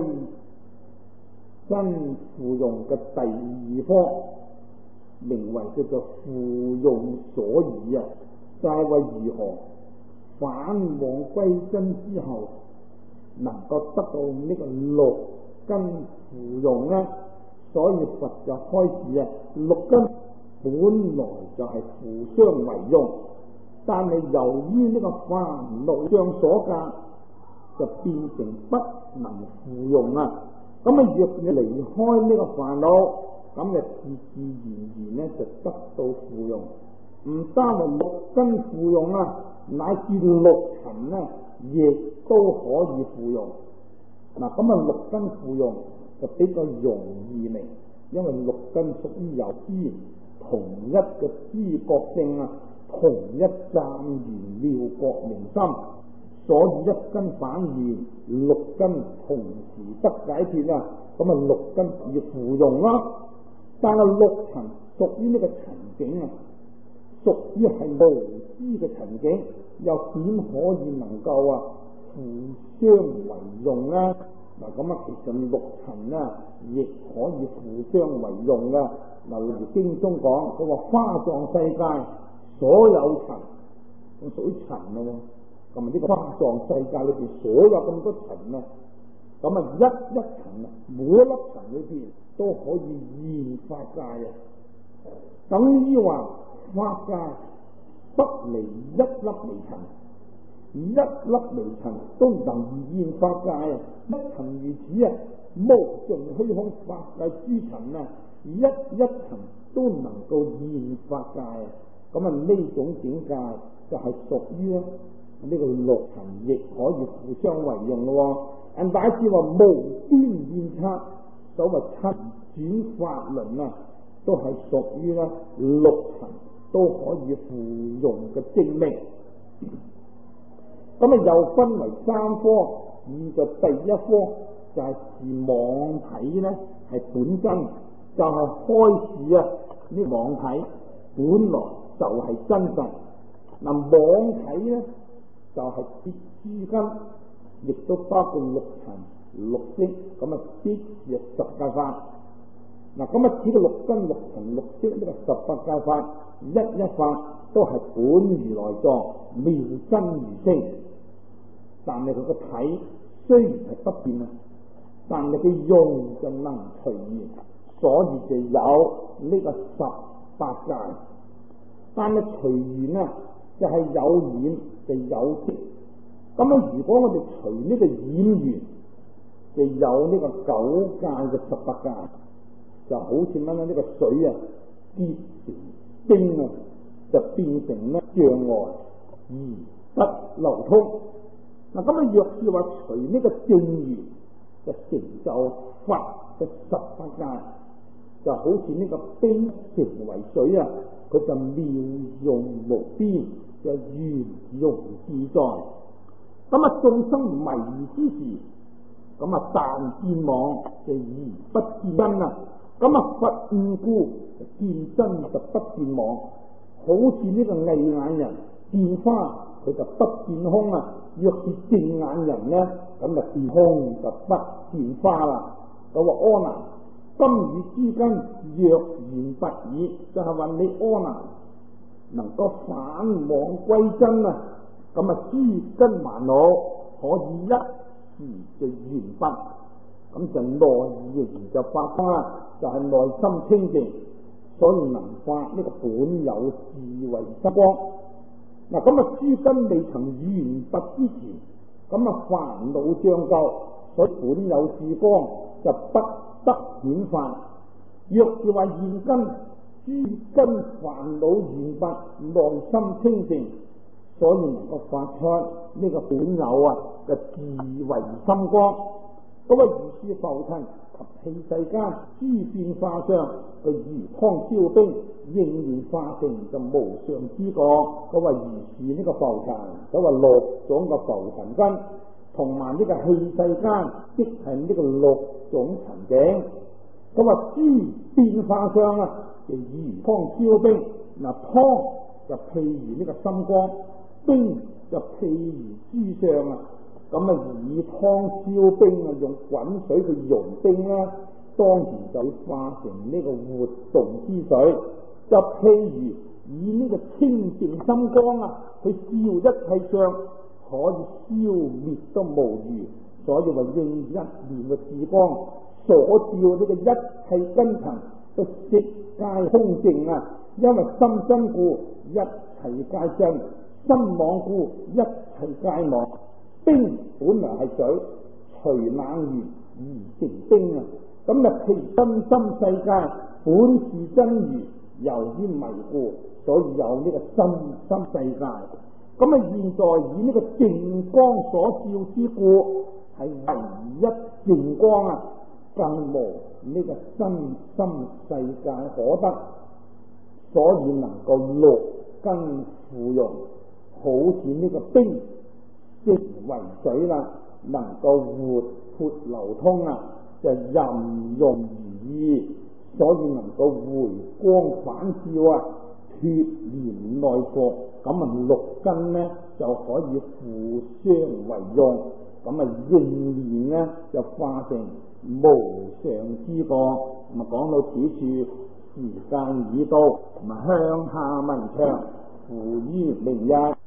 真芙蓉嘅第二科，名為叫做芙蓉所依啊！就係、是、為如何返往歸真之後，能夠得到呢個六根芙蓉咧？所以佛就開始啊，六根本來就係互相為用，但係由於呢個煩惱相所隔，就變成不能芙蓉啊！咁啊，若你離開呢個煩惱，咁就自自然然咧就得到芙蓉。 唔單為六根互用啊，乃至六塵呢，亦都可以互用。嗱，咁啊六根互用就比較容易明，因為六根屬於有知同一嘅知覺性啊，同一湛然妙覺明心，所以一根反現，六根同時得解脫啊。咁啊六根要互用啦，但係六塵屬於呢個塵境啊，屬於係無知嘅塵境，又點可以能夠啊互相為用呢？嗱，咁啊其實六塵啊亦可以互相為用噶。嗱，例如經中講，佢話花狀世界所有塵，咁屬於塵咯。咁啊呢個花狀世界裏邊所有咁多塵啊，咁啊一一塵啊，每一粒塵裏邊都可以現法界啊，等於話法界不離一粒微塵，一粒微塵都能現法界啊，一塵如此啊，無盡虛空法界諸塵啊，一一塵都能夠現法界啊，咁啊呢種境界就係屬於呢個六塵亦可以互相為用咯。人大師話無端現測，所謂七轉法輪啊，都係屬於咧六塵都可以互用嘅證明。咁啊又分為三科，現在第一科就係視妄體咧係本真，就係、是、開示啊呢妄體本來就係真實。嗱，妄體咧就係啲諸根，亦都包括六塵六識，咁啊啲係十界法。嗱，咁啊指嘅六根六塵六識呢個十八界法，一一法都係本如來藏，妙真如性。但係佢個體雖然係不變啊，但係佢用就能隨緣，所以就有呢個十八界。但係隨緣啊，就係、是、有染就有識。咁啊，如果我哋隨呢個染緣，就有呢個九界嘅十八界，就好似乜呢？呢個水啊結成冰啊，就變成呢障礙而不流通。嗱，咁啊，若是話隨呢個正緣，就成就佛嘅十八界，就好似呢個冰成為水啊，佢就妙用無邊，就圓融自在。咁啊，眾生迷之時，咁啊但見妄就而不見真啊。咁啊佛悟故見真就不見妄，好似呢個偽眼人見花，佢就不見空啊。若是正眼人呢，咁就見空就不見花啦。佢話阿難，今與諸根若然拔耳，就係話你阿難能夠返妄歸真啊。咁啊，諸根煩惱可以一時就完畢，咁就內形就發生啦，就係、是、內心清淨，所以能發呢個本有智慧心光。嗱，咁啊，諸根未曾完畢之前，咁啊煩惱障垢，所以本有智光就不得顯發。若是話現根諸根煩惱完畢，內心清淨，所以能夠發出呢個本有啊嘅智慧心光。咁啊，如是浮塵及器世間諸變化相，佢如湯燒冰，應現化成就無上之果。咁啊，如是呢個浮塵，所謂六種嘅浮塵根，同埋呢個器世間，即係呢個六種塵境。咁啊，諸變化相啊，就如湯燒冰。嗱，湯就譬如呢個心光，冰就譬如諸相啊。咁啊，以湯燒冰啊，用滾水去溶冰啦，當然就會化成呢個活動之水。就譬如以呢個清淨心光啊，去照一切相，可以消滅都無餘。所以話應一念嘅智光，所照呢個一切根塵都悉皆空淨啊。因為心真故，一切皆真；心妄故，一切皆妄。冰本來係水，隨冷源而成冰啊！咁啊，譬如真心世界本是真如， 由於迷糊，所以有呢個心心世界。咁啊，現在以呢個淨光所照之故，係唯一淨光啊，更無呢個身心世界可得，所以能夠六根互用，好似呢個冰即為水啦，能夠活潑流通啊，就任用而意，所以能夠回光返照啊，脫黏內伏。咁啊，六根呢就可以互相為用，咁啊應念呢就化成無上之果。咁啊講到此處，時間已到，咁啊向下文長，付於明日。